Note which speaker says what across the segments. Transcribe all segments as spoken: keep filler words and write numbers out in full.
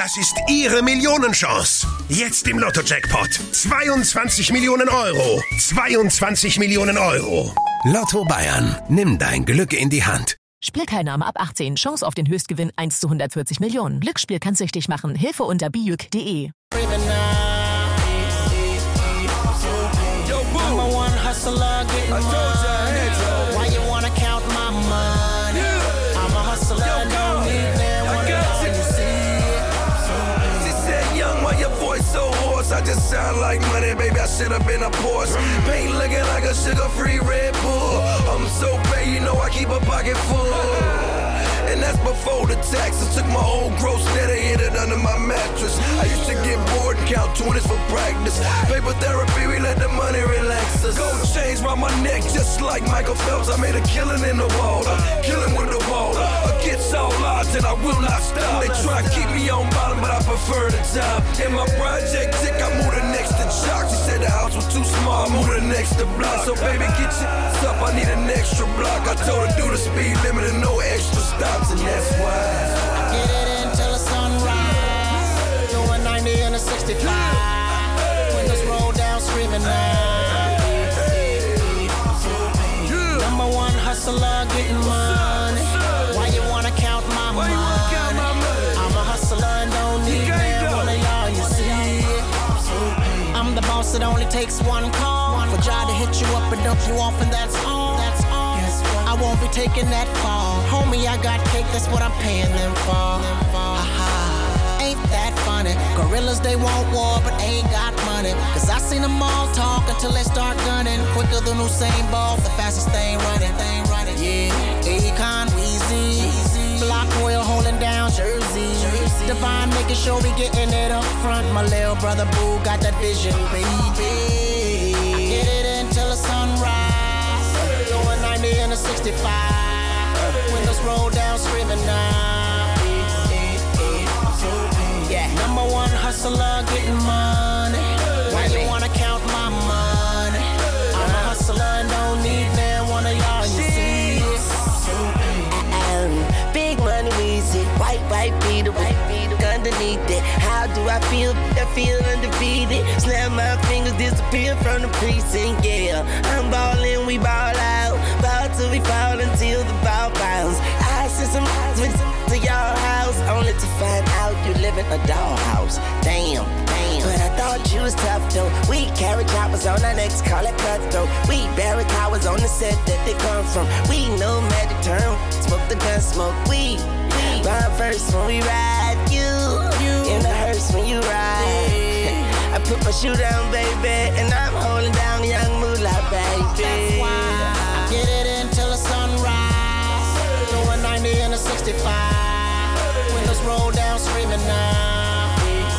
Speaker 1: Das ist Ihre Millionenchance. Jetzt im Lotto-Jackpot. zweiundzwanzig Millionen Euro. zweiundzwanzig Millionen Euro. Lotto Bayern. Nimm dein Glück in die Hand.
Speaker 2: Spielteilnahme ab achtzehn. Chance auf den Höchstgewinn eins zu hundertvierzig Millionen. Glücksspiel kann süchtig machen. Hilfe unter bijuk punkt de.
Speaker 3: I just sound like money, baby, I should have been a Porsche. Paint looking like a sugar-free Red Bull. I'm so paid, you know I keep a pocket full. And that's before the taxes. Took my whole gross net and hid it under my mattress. I used to get bored and count twenties for practice. Paper therapy, we let the money relax us. Gold chains round my neck just like Michael Phelps. I made a killing in the water, killing with the water. Against all odds and I will not stop. They try to keep me on bottom, but I prefer the top. In my project tick, I moved the next to Chalk. She said the house was too small, I moved the next to block. So baby, get your ass up, I need an extra block. I told her do the speed limit and no extra stops, and that's why
Speaker 4: I get it until the sunrise. Doing ninety and a sixty-five. Windows roll down, screaming now. Number one hustler, getting money. Why you wanna count my money? I'm a hustler and don't need man. One of y'all, you see. I'm the boss, it only takes one call for Jai to hit you up and dump you off, and that's all. That's all. I won't be taking that fall. Homie, I got cake, that's what I'm paying them for. Haha, ain't that funny? Gorillas, they want war, but ain't got money. Cause I seen them all talk until they start gunning. Quicker than Usain Bolt, the fastest thing running. Thing running. Yeah, Akon, Weezy, Block Royal holding down Jersey. Jersey. Divine making sure we getting it up front. My little brother Boo got that vision, baby. I get it until the sunrise. Going ninety and a sixty-five. Windows roll down, screaming now. Yeah, number one hustler, getting money. Why you wanna count my money? I'm a hustler and don't need man. One of y'all, you see it.
Speaker 5: Big money, Weezy, white, white beater, white beater, underneath it. How do I feel? I feel undefeated. Snap my fingers, disappear from the precinct, yeah. I'm ballin', we ball out. Ball till we fall until the ball bounce. I sent some with to your house, only to find out you live in a dollhouse. Damn, damn. But I thought you was tough though. We carry choppers on our necks, call it cutthroat. We bury cowards on the set that they come from. We know magic term, smoke the gun, smoke weed. Ride first when we ride, you, you. In the hearse when you ride. I put my shoe down, baby, and I'm holding down young moolah, baby.
Speaker 4: That's why I get it until the sunrise. Doing ninety and a sixty-five. Windows roll down, screaming now.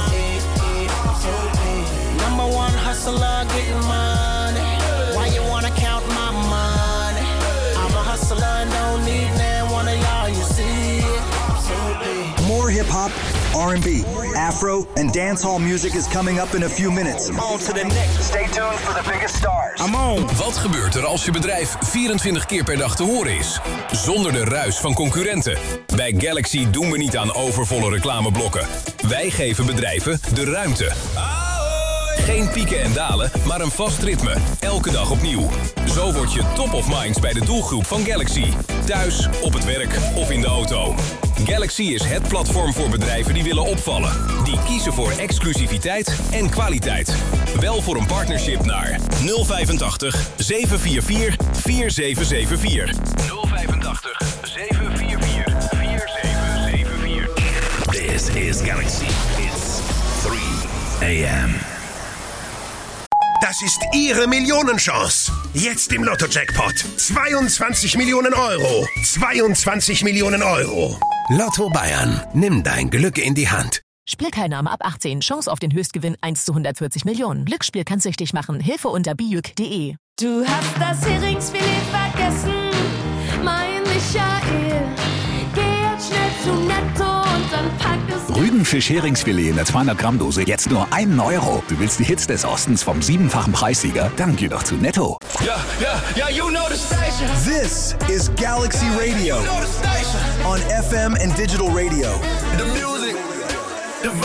Speaker 4: Number one hustler, getting money. Why you wanna count my money? I'm a hustler and don't need man. One of y'all, you see it.
Speaker 6: More hip-hop, R and B, Afro, and dancehall music is coming up in a few minutes.
Speaker 7: On to the next. Stay tuned for the biggest stars.
Speaker 6: I'm on.
Speaker 8: Wat gebeurt er als je bedrijf vierentwintig keer per dag te horen is? Zonder de ruis van concurrenten. Bij Galaxy doen we niet aan overvolle reclameblokken. Wij geven bedrijven de ruimte. Geen pieken en dalen, maar een vast ritme. Elke dag opnieuw. Zo word je top of minds bij de doelgroep van Galaxy. Thuis, op het werk of in de auto. Galaxy is het platform voor bedrijven die willen opvallen. Die kiezen voor exclusiviteit en kwaliteit. Bel voor een partnership naar nul vijfentachtig, zeven vier vier, vier zeven zeven vier. nul vijfentachtig, zeven vier vier, vier zeven zeven vier.
Speaker 1: This is Galaxy. It's three a m Das ist Ihre Millionenchance. Jetzt im Lotto-Jackpot. zweiundzwanzig Millionen Euro. zweiundzwanzig Millionen Euro. Lotto Bayern. Nimm dein Glück in die Hand.
Speaker 2: Spielteilnahme ab achtzehn. Chance auf den Höchstgewinn eins zu hundertvierzig Millionen. Glücksspiel kann süchtig machen. Hilfe unter bijuk punkt de.
Speaker 9: Du hast das Heringsfilet vergessen, mein Michael. Geh jetzt schnell zu Netto und dann pack es...
Speaker 10: Rügenfisch-Heringsfilet in der zweihundert Gramm Dose jetzt nur einen Euro. Du willst die Hits des Ostens vom siebenfachen Preissieger? Dann geh doch zu Netto.
Speaker 3: Yeah, yeah, yeah, you know the station.
Speaker 6: This is Galaxy Radio
Speaker 3: You know the station.
Speaker 6: on F M and digital radio.
Speaker 3: The music, the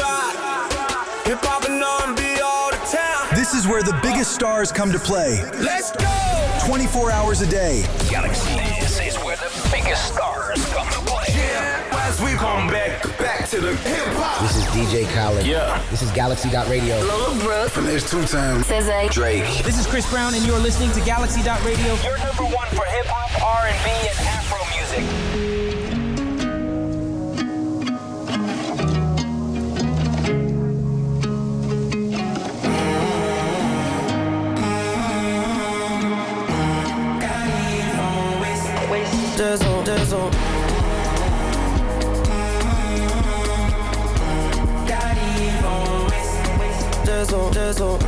Speaker 6: is where the biggest stars come to play.
Speaker 3: Let's go!
Speaker 6: twenty-four hours a day.
Speaker 8: Galaxy, this is where the biggest stars come to play.
Speaker 3: Yeah, as we come back, back to the hip-hop.
Speaker 11: This is D J Khaled.
Speaker 3: Yeah.
Speaker 11: This is Galaxy Radio.
Speaker 12: Lil Brooke.
Speaker 3: From this two-time.
Speaker 12: S Z A.
Speaker 3: Drake.
Speaker 13: This is Chris Brown, and you're listening to Galaxy Radio.
Speaker 14: Your number one for hip-hop, R and B, and Afro music.
Speaker 4: Dazzle, dazzle. Dazzle, dazzle.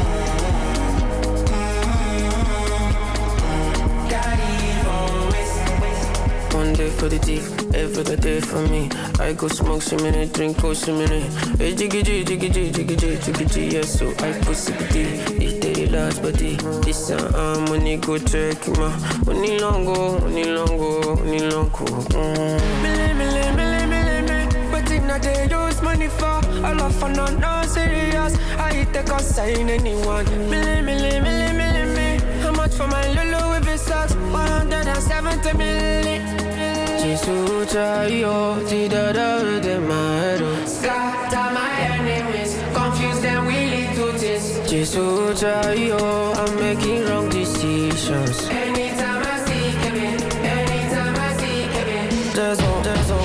Speaker 4: One day for the thief, every day for me. I go smoke some minute, drink go some minute. Hey, jiggy jiggy jiggy jiggy jiggy jiggy jiggy. Yes, so I go sick of it. They large body. This time money go check ma. Money long go, money long go, money long go. Milli milli milli milli milli. But in a day use money for all of for no no serious. I take a sign anyone. Milli milli milli milli milli. How much for my Lulu if it sucks? one hundred seventy milli. Jesus, yo, ti da da de my scatter my enemies, confuse them, we lead to this. Jesus, yo, I'm making wrong decisions. Anytime I see Kevin, anytime I see Kevin, there's all, there's all.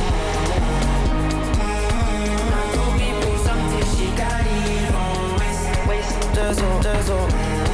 Speaker 4: I told people something she got it on waist, waist. There's all, there's all.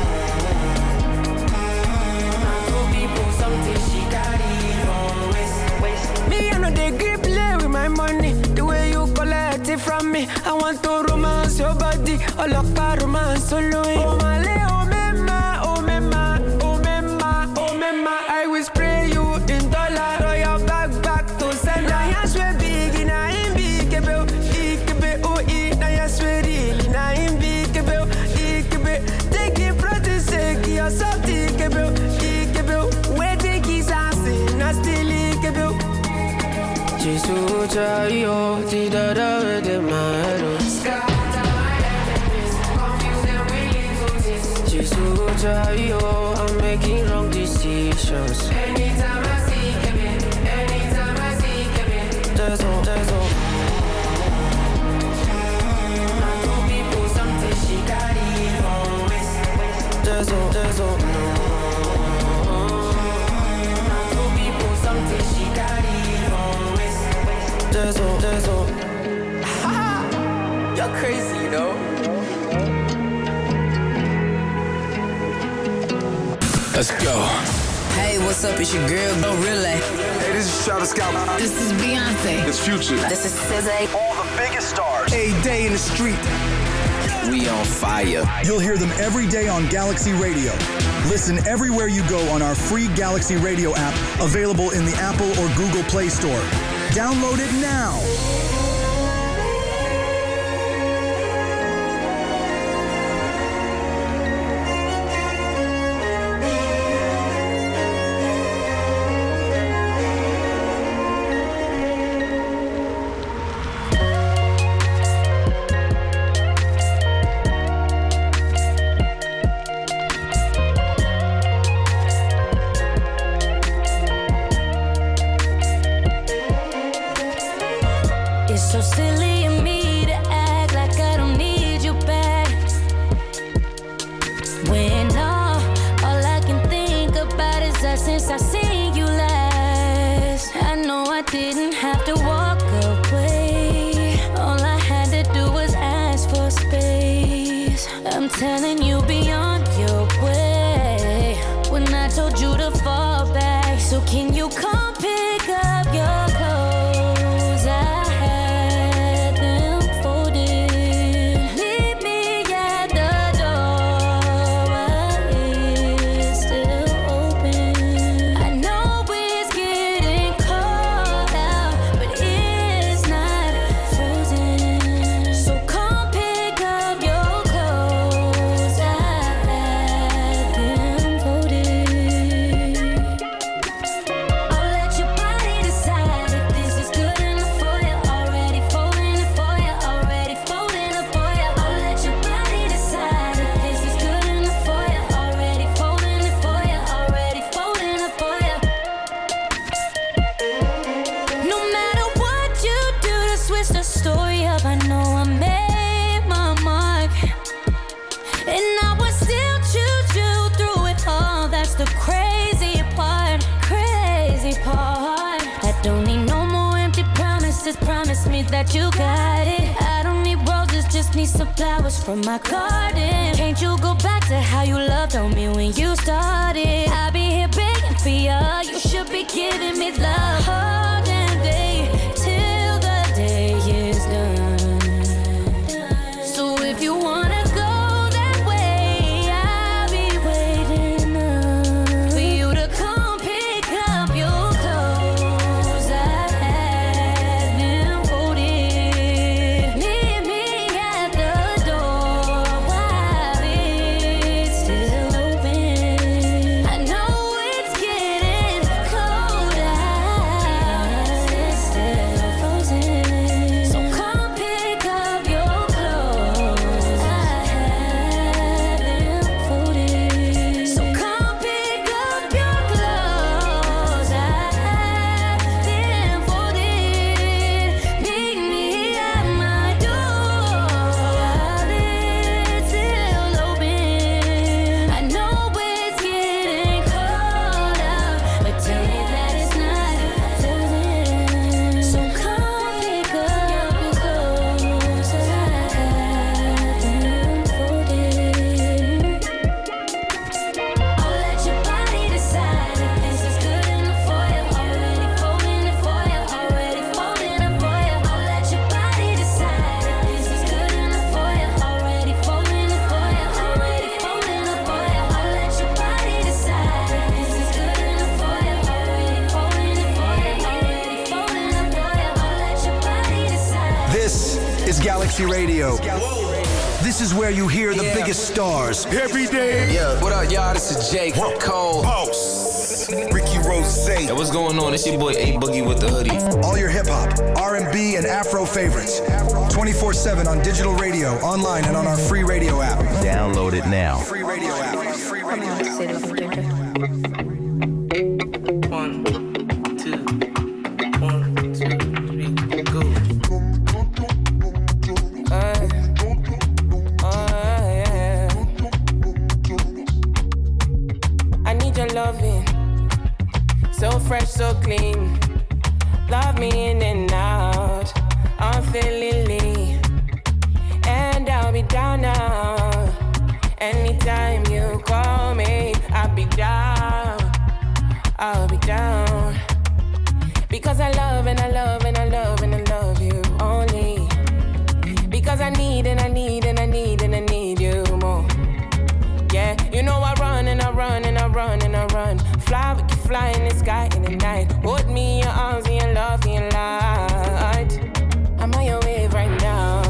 Speaker 4: I told people something she got it on waist, waist. Me, I know they grip play with my money. The way you collect it from me, I want to romance your body. All of our romance solo. Oh my le, oh mema, oh mema, oh mema, oh mema. I will spray you in dollar. Throw your back back to send. Now yes we big, now in big, kebe, ikebe, oh e. Now yes we really, now in big, kebe, ikebe. Take it for the sake, you're so thick, kebe, ikebe. Where take his ass in, I still ikebe. Jesus, yo, ti da da de my scatter my enemies, confuse them, we lead to this. Jesus, yo, I'm making wrong decisions. Anytime I see Kevin, anytime I see Kevin, there's all, there's all. I told people something she got it on waist. There's all, there's all. I told people something she got it on waist. There's all, there's all. You're crazy, you know.
Speaker 15: Let's go. Hey, what's up? It's your girl, Go Relay.
Speaker 16: Hey, this is Travis Scott.
Speaker 15: This is Beyonce.
Speaker 16: This Future.
Speaker 12: This is S Z A.
Speaker 7: All the biggest stars.
Speaker 6: A day in the street.
Speaker 15: We on fire.
Speaker 6: You'll hear them every day on Galaxy Radio. Listen everywhere you go on our free Galaxy Radio app, available in the Apple or Google Play Store. Download it now.
Speaker 9: So silly of me to act like I don't need you back. When all, all I can think about is that since I seen you last. I know I didn't have to walk away. All I had to do was ask for space. I'm telling you, be on your way. When I told you to fall back, so can you come pick up your clothes? I that you got it. I don't need roses, just need some flowers from my garden. Can't you go back to how you loved on me when you started? I'll be here begging for you. You should be giving me love all damn day till the day is done. So if you wanna go that way, I'll be waiting up for you to come pick up your clothes. I had them folded. Meet me at the door while it's still open. I know it's getting cold out, it's still frozen. So come pick up your clothes. I had them folded. So come pick up your clothes. I had them folded. Meet me at my door while it's still open. I know it's getting cold out, but tell me that it's not frozen. So come pick up your clothes. I had them folded. I'll let your body decide if this is good enough for you. Already folding it for you. Already folding it for you. I'll let your body decide if this is good enough for you. Already folding it for you. Already folding it for you. I'll let your body decide if this is good enough for you. Already folding it for you. Already folding it for you. I'll let your body decide.
Speaker 6: This is Galaxy Radio. This is where you hear the biggest stars every day.
Speaker 11: Yeah, what up, y'all? This is Jake Cole.
Speaker 1: Boss. Ricky Rose.
Speaker 11: Hey, what's going on? It's your boy A Boogie with the hoodie.
Speaker 6: All your hip hop, R and B, and Afro favorites. twenty-four seven on digital radio, online, and on our free radio app.
Speaker 12: Download it now.
Speaker 6: Free radio app. Free radio app.
Speaker 4: One, two, one, two, three, go. Uh, uh, yeah. I need your loving, so fresh, so clean. Love me in and out, unfailingly, and I'll be down now. Anytime you call me, I'll be down. I'll be down. Because I love and I love and I love and I love you only. Because I need and I need and I need and I need you more. Yeah, you know I run and I run and I run and I run. Fly, we can fly in the sky in the night. Hold me in your arms and your love and your light. I'm on your wave right now.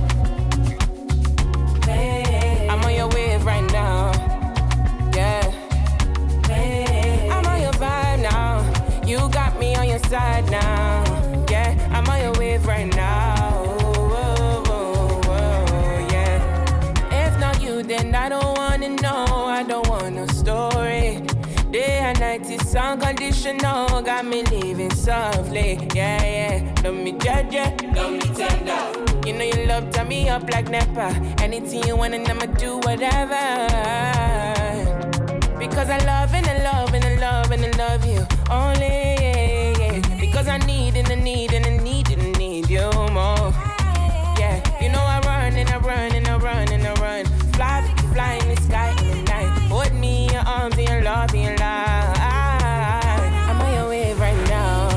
Speaker 4: I'm on your wave right now. Yeah. I'm on your vibe now. You got me on your side now. Yeah, I'm on your wave right now. Whoa, whoa, whoa, yeah. If not you, then I don't wanna know. I don't want no story. Day and night is unconditional. Got me living softly. Yeah, yeah. Love me judge, love me tender. You know you love tie me up like Nepa. Anything you want and I'ma do whatever. Because I love and I love and I love and I love you only, yeah, yeah. Because I need and I need and I need and I need you more. Yeah, you know I run and I run and I run and I run. Fly, fly in the sky in the night. Hold me in your arms and your love and your light. I'm on your wave right now.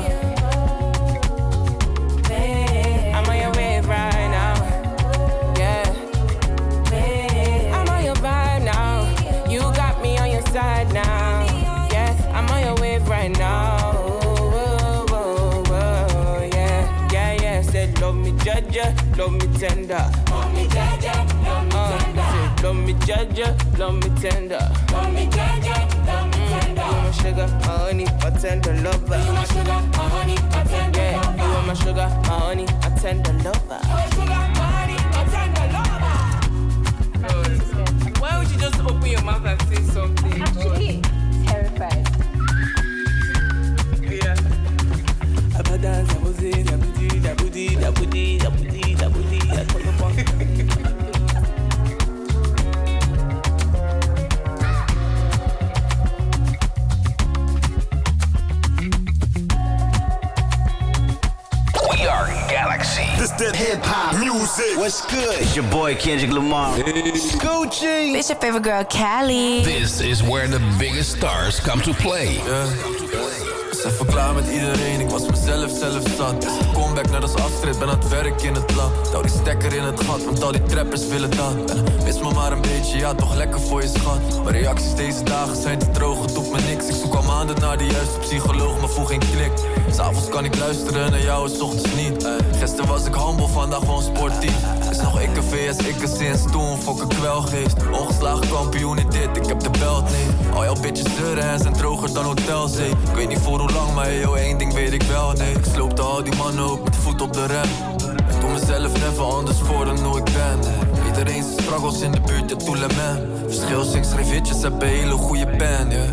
Speaker 4: I'm on your wave right now. Yeah. I'm on your vibe now. You got me on your side now. Yeah, I'm on your wave right now. Whoa, whoa, whoa, yeah. Yeah, yeah. Said love me judge, love me tender. Love me judge, love me tender. Said love me judge, love me tender. Love me judge, love me tender. You my sugar, my honey, my tender lover. You my sugar, my honey, my tender lover. Yeah, you are my sugar, my honey, my tender lover. My sugar, my honey, my tender lover. Why would you just open your mouth and say something?
Speaker 16: Actually, terrified.
Speaker 4: Yeah. Abadance, abuzi, dabudi, dabudi, dabudi, dabudi, dabudi,
Speaker 12: hip-hop music. What's good? It's your boy Kendrick Lamar. Hey. Gucci.
Speaker 17: It's your favorite girl, Callie.
Speaker 8: This is where the biggest stars come to play.
Speaker 18: Yeah. Ik ben klaar met iedereen, ik was mezelf zelf zat. Dus de comeback net als afstrijd, ben aan het werk in het lab. Douw die stekker in het gat, want al die trappers willen dat. En mis me maar een beetje, ja toch lekker voor je schat. Maar reacties deze dagen zijn te droog, het doet me niks. Ik zoek al maanden naar de juiste psycholoog, maar voel geen klik. S'avonds kan ik luisteren naar jou en 's ochtends niet. Gisteren was ik humble, vandaag gewoon sportief. Is nog ik een V S, ik een sinds toen, fok een kwelgeest. Ongeslagen kampioen in dit, ik heb de belt niet. Al jouw bitches zeuren en zijn droger dan hotelzee. Ik weet niet voor hoe lang, maar yo, één ding weet ik wel, nee. Ik sloopte al die mannen op met voet op de rem. Ik doe mezelf never anders voor dan hoe ik ben, nee. Iedereen zijn struggles in de buurt, ja, tout le man. Verschil zing, schrijf hitjes, heb een hele goede pen, yeah.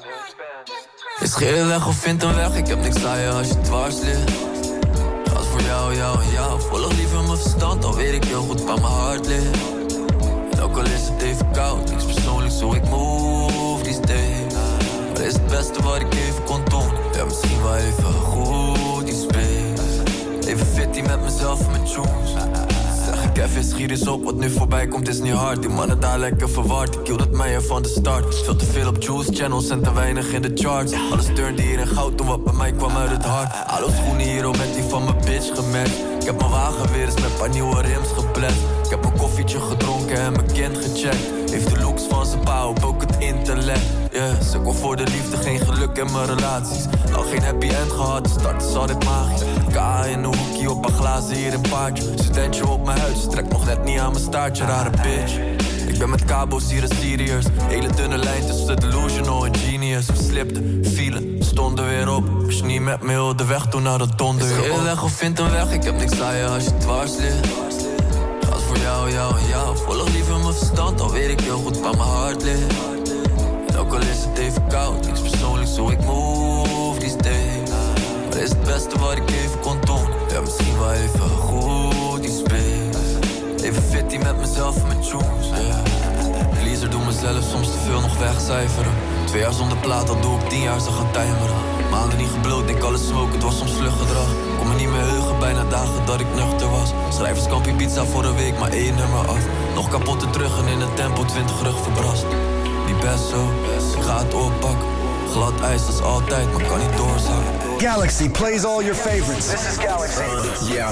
Speaker 18: Is geen weg of vind een weg, ik heb niks aan je als je dwars ligt. Als voor jou, jou en jou, volg liever mijn verstand, al weet ik heel goed waar mijn hart ligt. En ook al is het even koud, niks persoonlijks hoe ik move these days. Maar is het beste wat ik even kon doen, ja misschien wel even goed die space. Even fitty met mezelf en mijn tunes. Zeg ik even, schiet eens op, wat nu voorbij komt is niet hard. Die mannen daar lekker verward, ik hield het mij er van de start. Veel te veel op juice channels en te weinig in de charts. Alles turnde hier in goud toen wat bij mij kwam uit het hart. Alle schoenen hier al met die van mijn bitch gematcht. Ik heb mijn wagen weer eens met paar nieuwe rims gepland. Ik heb mijn koffietje gedronken en mijn kind gecheckt. Heeft de looks van zijn pa op, ook het intellect. Yeah, sukkel voor de liefde, geen geluk in mijn relaties. Al geen happy end gehad, de start is altijd magisch. K in een hoekje op een glazen hier in paardje. Studentje op mijn huis, trek nog net niet aan mijn staartje, rare bitch. Ik ben met kabo's hier in serious. Hele dunne lijn tussen delusional en genius. We slipten, vielen, stonden weer op. Als je niet met me heel de weg toen naar de donder. Is geen weg of vind een weg, ik heb niks aan je als je dwars ligt. Als voor jou, jou en jou, volg liever mijn verstand, al weet ik heel goed waar mijn hart ligt. En ook al is het even koud, niks persoonlijks hoe ik move these days. Maar is het beste wat ik even kon doen, ja misschien wel even goed die space. Even fitty met mezelf en mijn tunes, yeah. Pleaser doe mezelf soms te veel nog wegcijferen. Twee jaar zonder plaat, dan doe ik tien jaar ze gaan timeren. Maanden niet gebloot, denk alles smoke, het was soms vlug gedrag. Kon me niet meer heugen, bijna dagen dat ik nuchter was. Schrijverskamp pizza voor een week, maar één nummer af. Nog kapotte terug en in het tempo twintig rug verbrast. Die best zo, ik ga het oppakken. Glad ijs als altijd, maar kan niet doorzakken.
Speaker 6: Galaxy plays all your favorites.
Speaker 7: This is Galaxy.
Speaker 6: Uh, yeah.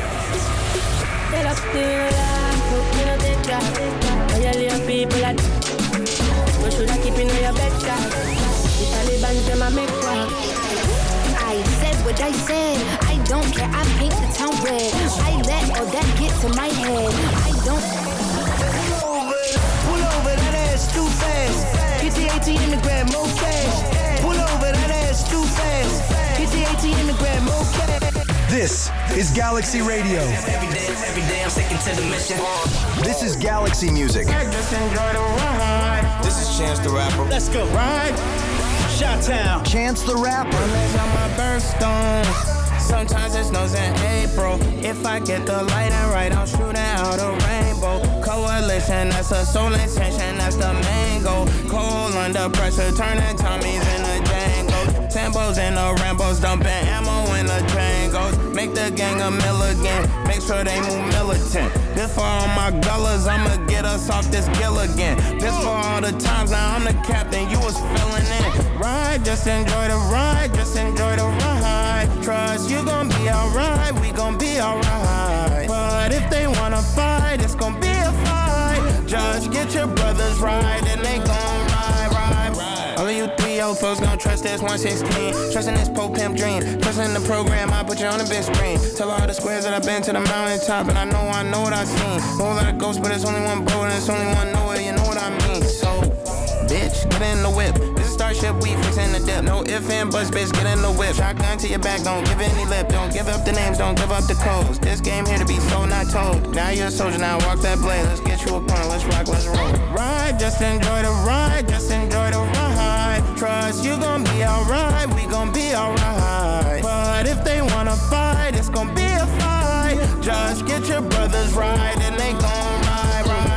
Speaker 19: I said what I said. I don't care. I paint the town red. I let all that get to my head. I don't.
Speaker 3: Pull over, pull over that ass too fast. Get the A T in the grab more cash. Pull over that ass too fast. Get the A T in the grab more cash.
Speaker 6: This is Galaxy Radio.
Speaker 12: Every day, every day I'm sticking to the mission.
Speaker 6: This is Galaxy Music.
Speaker 4: Just enjoy the ride.
Speaker 12: This is Chance the Rapper.
Speaker 4: Let's go. Right. Shot-town.
Speaker 6: Chance the Rapper.
Speaker 4: On my birthstones. Sometimes it snows in April. If I get the lighting right, I'm shooting out a rainbow. Coalition, that's a soul intention, that's the main goal. Cold under pressure, turning Tommies into Django. Sambos and the Rambos, dumping ammo in the Django's. Make the gang a milligan, make sure they move militant. This for all my gullers, I'ma get us off this Gilligan. This for all the times, now I'm the captain, you was filling in. Ride, just enjoy the ride, just enjoy the ride. Trust you gon' be alright, we gon' be alright. But if they wanna fight, it's gon' be a fight. Just get your brothers right, and they gon' ride, ride, ride. All of you three old folks gon' trust this one sixteen. Trusting this Pope Pimp dream. Trusting the program, I put you on the big screen. Tell all the squares that I've been to the mountaintop, and I know I know what I've seen. Know a lot of ghosts, but it's only one bro, and it's only one Noah, you know what I mean. So, bitch, get in the whip. This is Starship, we fixin' the dip. No ifs and buts, bitch, get in the whip. Shotgun to your back, don't give any lip. Don't give up the names, don't give up the codes. This game here to be sold, not told. Now you're a soldier, now walk that blade. Let's get you a corner, let's rock, let's roll. Ride, just enjoy the ride, just enjoy the ride. Trust you gon' be alright, we gon' be alright. But if they wanna fight, it's gon' be a fight. Just get your brothers right, and they gon' ride, ride, ride.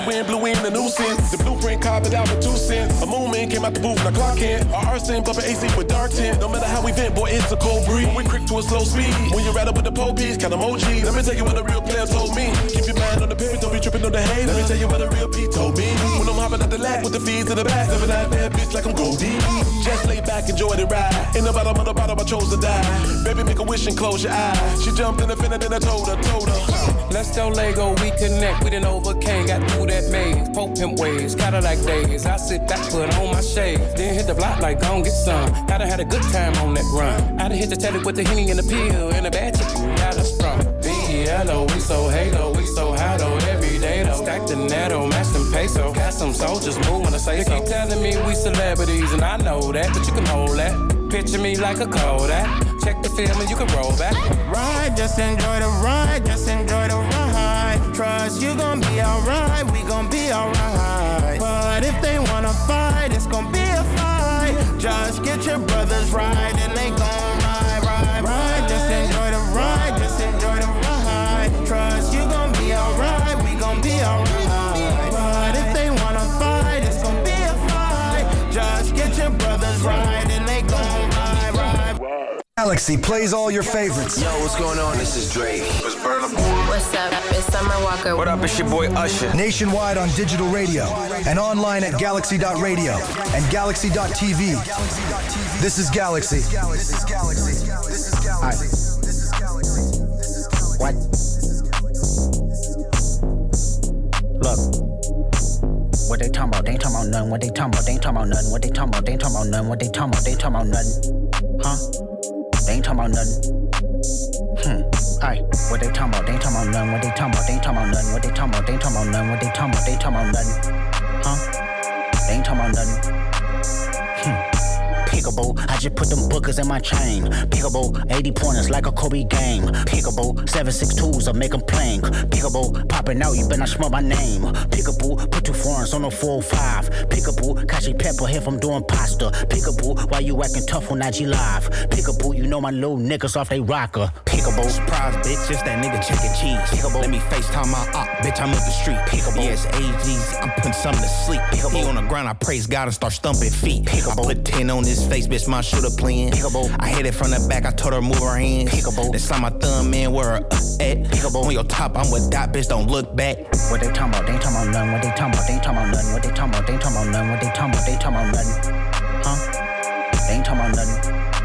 Speaker 20: wind blew in the nuisance. The blueprint copied out for two cents. A movement came out the booth, now clock in. Our arson, bumping A C with dark tint. No matter how we vent, boy, it's a cold breeze. We quick to a slow speed. When you rattle with the police, count emojis. Let me tell you what the real players told me. Keep your mind on the pivot, don't be tripping on the hay. Let me tell you what the real P told me. When I'm hopping out the lap with the fees in the back, living that bad bitch like I'm Goldie. Just lay back, enjoy the ride. In the bottom of the bottom, I chose to die. Baby, make a wish and close your eyes. She jumped in the fender, then I told her, told her.
Speaker 21: Let's go Lego, we connect. We done overcame, got through that maze. Pope pimp ways, Cadillac days. I sit back, put on my shades. Then hit the block like gon' get some. Gotta had a good time on that run. I done hit the tele with the Henny and the pill. And the bad chick, got us from. B E L O, we so halo, we so high though. Every day though. Stack the netto, match them peso. Got some soldiers moving to say so. They keep telling me we celebrities, and I know that, but you can hold that. Picture me like a Kodak. Check the film and you can roll back.
Speaker 4: Ride, just enjoy the ride, just enjoy the ride. Trust you gon' be alright, we gon' be alright. But if they wanna fight, it's gon' be a fight. Just get your brothers right and they gon' ride, ride, ride. Just enjoy the ride, just enjoy the ride. Trust you gon' be alright, we gon' be alright. But if they wanna fight, it's gon' be a fight. Just get your brothers right and they gon' ride, ride.
Speaker 6: Galaxy plays all your favorites.
Speaker 12: Yo, what's going on? This is Drake.
Speaker 22: What's up? It's Summer Walker.
Speaker 12: What up? It's your boy Usher.
Speaker 6: Nationwide on digital radio and online at galaxy dot radio and galaxy dot t v. This is Galaxy. This is Galaxy. This is Galaxy. This is Galaxy.
Speaker 23: What? Look. What they talking about? They ain't talking about nothing. What they talking about? They ain't talking about nothing. What they talking about? They ain't talking about nothing. What they talking about? They ain't talking about nothing. Huh? They ain't talking about nothing. Hmm. Aye. What they talking about? They ain't talking about nothing. What they talking about? They ain't talking about nothing. What they talking about? They ain't talking about nothing. What they talking about? They ain't talking about nothing. Huh? They ain't talking about nothing. Hmm. Pickable, I just put them bookers in my chain. Pickable, eighty pointers like a Kobe game. Pickable, seven six twos, I make them plank. Pickable, popping out, you better not smell my name. Pickable, put two foreigns on the four oh five. Pickable, Kashi Pepper here from doing pasta. Pickable, why you acting tough on I G Live? Pickable, you know my little niggas off they rocker. Pickable,
Speaker 24: surprise bitch, it's that nigga chicken cheese. Pickable, let me FaceTime my op, bitch, I'm up the street. Pickable, yes, A Gs, I'm putting something to sleep. Pickable, he on the ground, I praise God and start stumping feet. Pickable, I put ten on his face, bitch, my shooter playing. Pickable, I hit it from the back, I told her move her hands. Pickable, then saw my thumb in where her uh, at. Pickable, on your top, I'm with that bitch, don't look back.
Speaker 23: What they talking about? They ain't talking about nothing. What they talking about? They ain't talking about nothing. What they talking about? They ain't talking about nothing. What they talking about? They ain't talking about nothing. Huh? They ain't talking about nothing.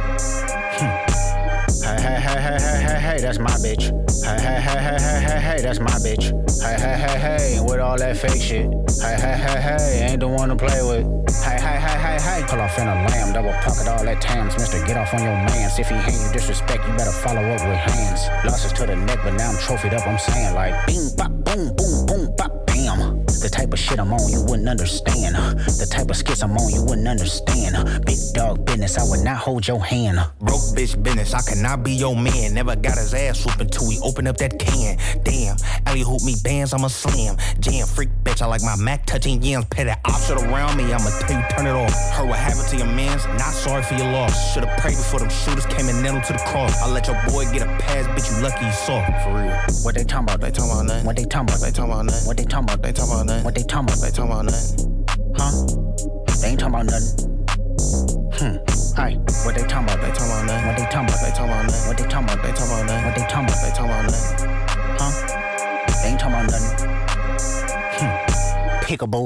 Speaker 23: Hmm. Hey, hey, hey, hey, hey, hey, hey, that's my bitch. Hey, hey, hey, hey, hey, hey, hey, that's my bitch. Hey, hey, hey, hey, with all that fake shit. Hey, hey, hey, hey, ain't the one to play with. Hey, hey, hey, hey, hey, pull off in a lamb, double pocket all that tams. Mister, get off on your mans. If he hand you disrespect, you better follow up with hands. Losses to the neck, but now I'm trophied up, I'm saying like bing, bop, boom, boom, boom, bop, bam. The type of shit I'm on, you wouldn't understand. The type of skits I'm on, you wouldn't understand. Big dog business, I would not hold your hand.
Speaker 24: Broke bitch business, I cannot be your man. Never got his ass whooping till we open up that can. Damn, alley hoop me bands, I'm a slam. Jam freak bitch, I like my Mac touching yams. Pay that option around me, I'ma tell you turn it off. Heard what happened to your mans, not sorry for your loss. Should've prayed before them shooters came and nailed to the cross. I let your boy get a pass, bitch, you lucky you saw. For real.
Speaker 23: What they talking about?
Speaker 24: They talking about nothing.
Speaker 23: What they talking about?
Speaker 24: They talking about nothing.
Speaker 23: What they talking about?
Speaker 24: They talking about nothing.
Speaker 23: What they talking about?
Speaker 24: They talking about nothing.
Speaker 23: Huh? They ain't talking about nothing. Hmm. Aye. What they talking about?
Speaker 24: They talking about nothing.
Speaker 23: What they talking about?
Speaker 24: They talking about nothing.
Speaker 23: What they talking about?
Speaker 24: They talking about nothing.
Speaker 23: What they talking about?
Speaker 24: They talking about nothing.
Speaker 23: Huh? They ain't talking about nothing. Hmm. Pickable.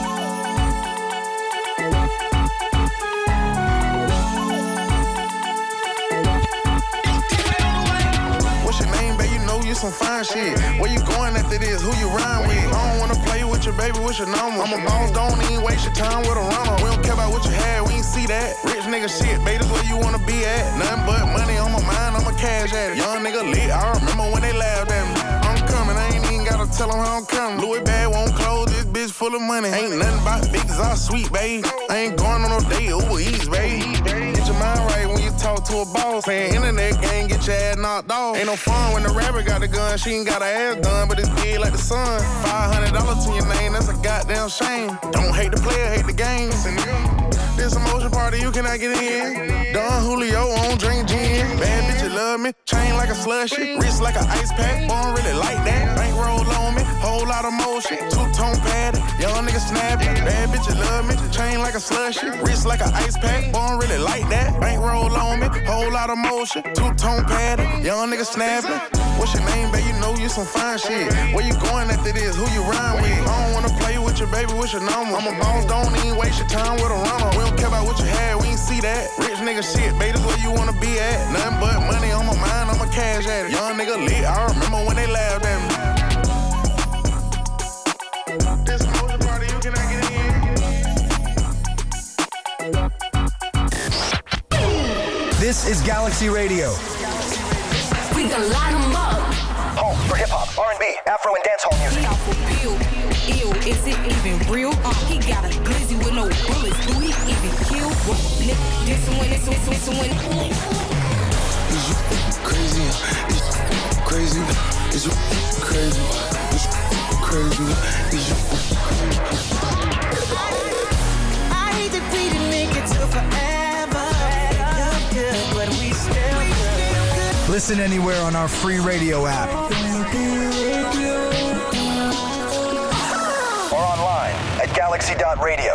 Speaker 25: You some fine shit. Where you going after this? Who you rhyme with? I don't wanna play with your baby, what's your number? I'm a boss, don't even waste your time with a runner. We don't care about what you had, we ain't see that. Rich nigga shit, baby, that's where you wanna be at. Nothing but money on my mind, I'm a cash at it. Young nigga lit, I remember when they laughed at me. I'm coming, I ain't even gotta tell them how I'm coming. Louis bag won't close, this bitch full of money. Ain't nothing about bitches, I'm sweet, babe. I ain't going on no date, Uber Eats, babe. Get your mind right when you talk to a boss. Playing internet game, get your ass knocked off. Ain't no fun when the rapper got the gun, she ain't got her ass done, but it's big like the sun. five hundred dollars to your name, that's a goddamn shame. Don't hate the player, hate the game. This emotion party, you cannot get in. Don Julio on drink gin. Bad bitches love me, chain like a slushy, wrist like an ice pack. Born really like that, bankroll on me, whole lot lot of motion. Two-tone pattern, young nigga snapping. Bad bitches love me, chain like a slushy. Wrist like an ice pack, born really like that. Bankroll on me, whole lot of motion. Two-tone pattern, young nigga snapping. What's your name, babe? You know you some fine shit. Where you going after this? Who you rhyme with? I don't wanna play with your baby, what's your number? I'm a boss, don't even waste your time with a runner. We don't care about what you had, we ain't see that. Rich nigga shit, babe, that's where you wanna be at. Nothing but money on my mind, I'm a cash addict. Young nigga lit, I remember when they laughed at me. This motion party, you cannot get
Speaker 6: in. This is Galaxy Radio.
Speaker 2: We can line them up.
Speaker 7: Home for hip-hop, R and B, Afro and dancehall music.
Speaker 2: He off a pill, ill, is it even real? Uh, he got a glizzy with no bullets, do he even kill? What, nigga, this one, this one, this one.
Speaker 3: Is you crazy? Is you crazy? Is you crazy? Is you crazy? Is you
Speaker 4: I hate to be the nigga till forever. You're good, but we still good.
Speaker 6: Listen anywhere on our free radio app.
Speaker 7: Or online at galaxy dot radio.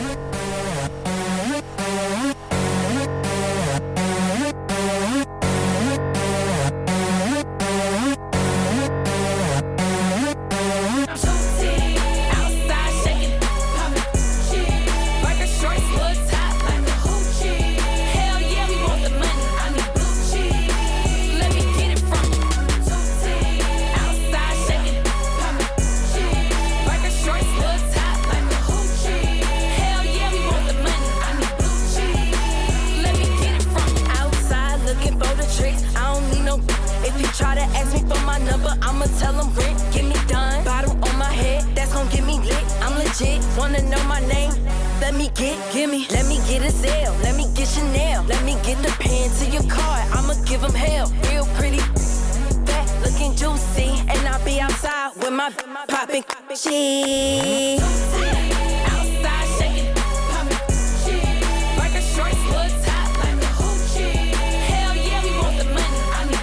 Speaker 4: Try to ask me for my number, I'ma tell them rent, get me done. Bottle on my head, that's gon' get me lit. I'm legit, wanna know my name? Let me get, gimme, let me get a Zelle, let me get Chanel, let me get the pen to your card, I'ma give them hell. Real pretty, fat, looking juicy, and I'll be outside with my poppin' shit. Outside shaking, poppin' shit, like a short slut top, like a hoochie. Hell yeah, we want the money.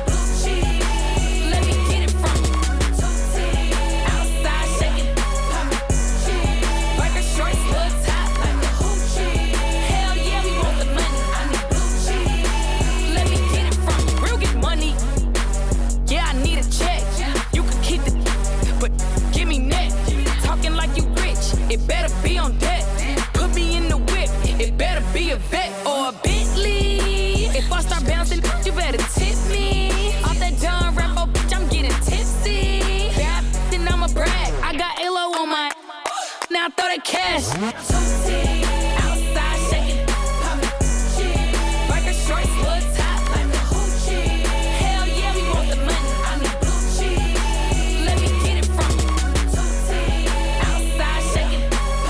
Speaker 4: It better be on deck. Put me in the whip. It better be a vet or a Bentley. If I start bouncing, you better tip me. Off that John Rambo, bitch, I'm getting tipsy. Yeah, then I'ma brag. I got A L O on my. Now throw that cash. Outside shaking, poppin' shit, like a short slut top, like a hoochie. Hell yeah, we want the money. I need blue cheese. Let me get it from. Outside shaking.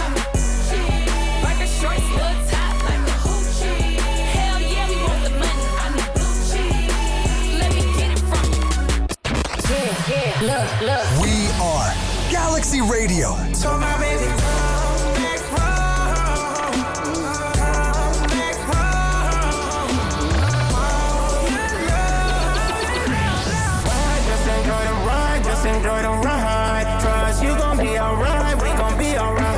Speaker 4: Short slut top like a hoochie. Hell yeah, we want the money. I need blue cheese. Let me get it from. Yeah, yeah, look, look.
Speaker 6: We are Galaxy Radio.
Speaker 4: So my baby, come back home. Come back home. Ride, just enjoy the ride, just enjoy the ride. Trust you gon' be alright, we gon' be alright.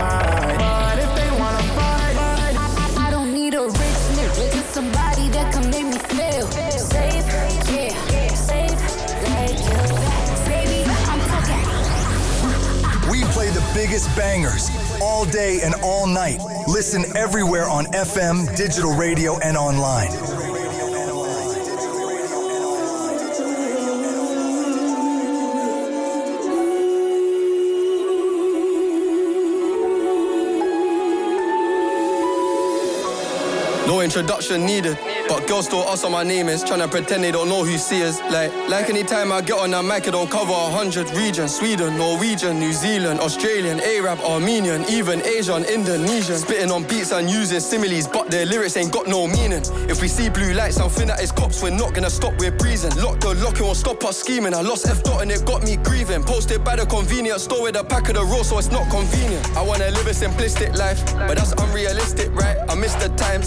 Speaker 19: Somebody that can make me feel safe, yeah, safe, like you, baby, I'm talking.
Speaker 6: We play the biggest bangers all day and all night. Listen everywhere on F M, digital radio, and online.
Speaker 5: No introduction needed, but girls still ask what my name is, tryna pretend they don't know who C is. Like, like anytime I get on that mic, I don't cover a hundred regions. Sweden, Norwegian, New Zealand, Australian, Arab, Armenian, even Asian, Indonesian. Spitting on beats and using similes, but their lyrics ain't got no meaning. If we see blue lights and think that it's cops, we're not gonna stop, we're breezing. Lock the lock, it won't stop us scheming. I lost F dot and it got me grieving. Posted by the convenience store with a pack of the raw, so it's not convenient. I wanna live a simplistic life, but that's unrealistic, right? I miss the times, too much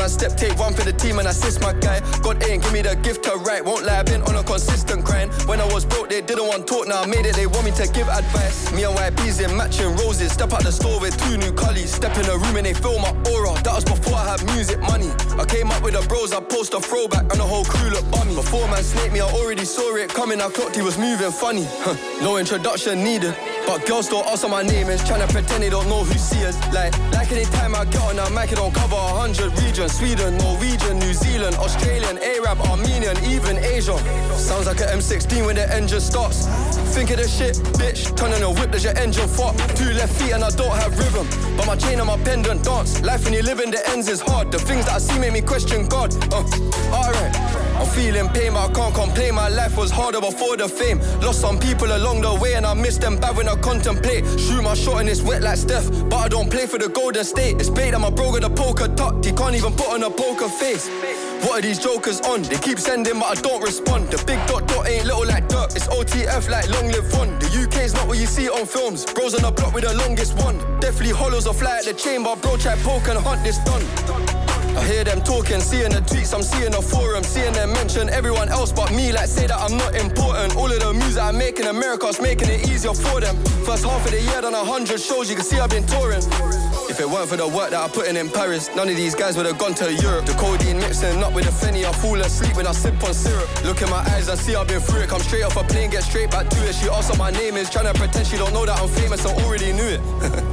Speaker 5: man step, take one for the team and assist my guy. God ain't give me the gift to write, won't lie, I've been on a consistent grind. When I was broke, they didn't want talk, now I made it, they want me to give advice. Me and Y B's in matching roses, step out the store with two new collies. Step in the room and they feel my aura, that was before I had music money. I came up with the bros, I post a throwback and the whole crew look bummy. Before man snaked me, I already saw it coming, I clocked he was moving funny. Huh. No introduction needed, but girls don't ask what my name is, tryna pretend they don't know who see us. Like, like anytime I get on that mic, it don't cover a hundred regions. Sweden, Norwegian, New Zealand, Australian, Arab, Armenian, even Asia. Sounds like an M sixteen when the engine starts. Think of the shit, bitch, turning a whip, does your engine fart? Two left feet and I don't have rhythm, but my chain and my pendant dance. Life when you live in the ends is hard, the things that I see make me question God. Uh, alright, I'm feeling pain but I can't complain. My life was harder before the fame. Lost some people along the way and I miss them bad when I contemplate. Shoot my shot and it's wet like Steph, but I don't play for the Golden State. It's bait that my bro got a poker tucked, he can't even put on a poker face. What are these jokers on? They keep sending but I don't respond. The big dot dot ain't little like dirt, it's O T F like long live one. The U K's not what you see on films, bros on the block with the longest one. Definitely hollows or fly at the chamber, bro try poke and hunt this done. I hear them talking, seeing the tweets, I'm seeing the forum, seeing them mention everyone else but me, like say that I'm not important. All of the music I make in America's making it easier for them. First half of the year done a hundred shows, you can see I've been touring. If it weren't for the work that I put in in Paris, none of these guys would have gone to Europe. The codeine mixing up with the Fenny, I fall asleep when I sip on syrup. Look in my eyes and see I've been through it, come straight off a plane, get straight back to it. She asked what my name is, trying to pretend she don't know that I'm famous, I already knew it.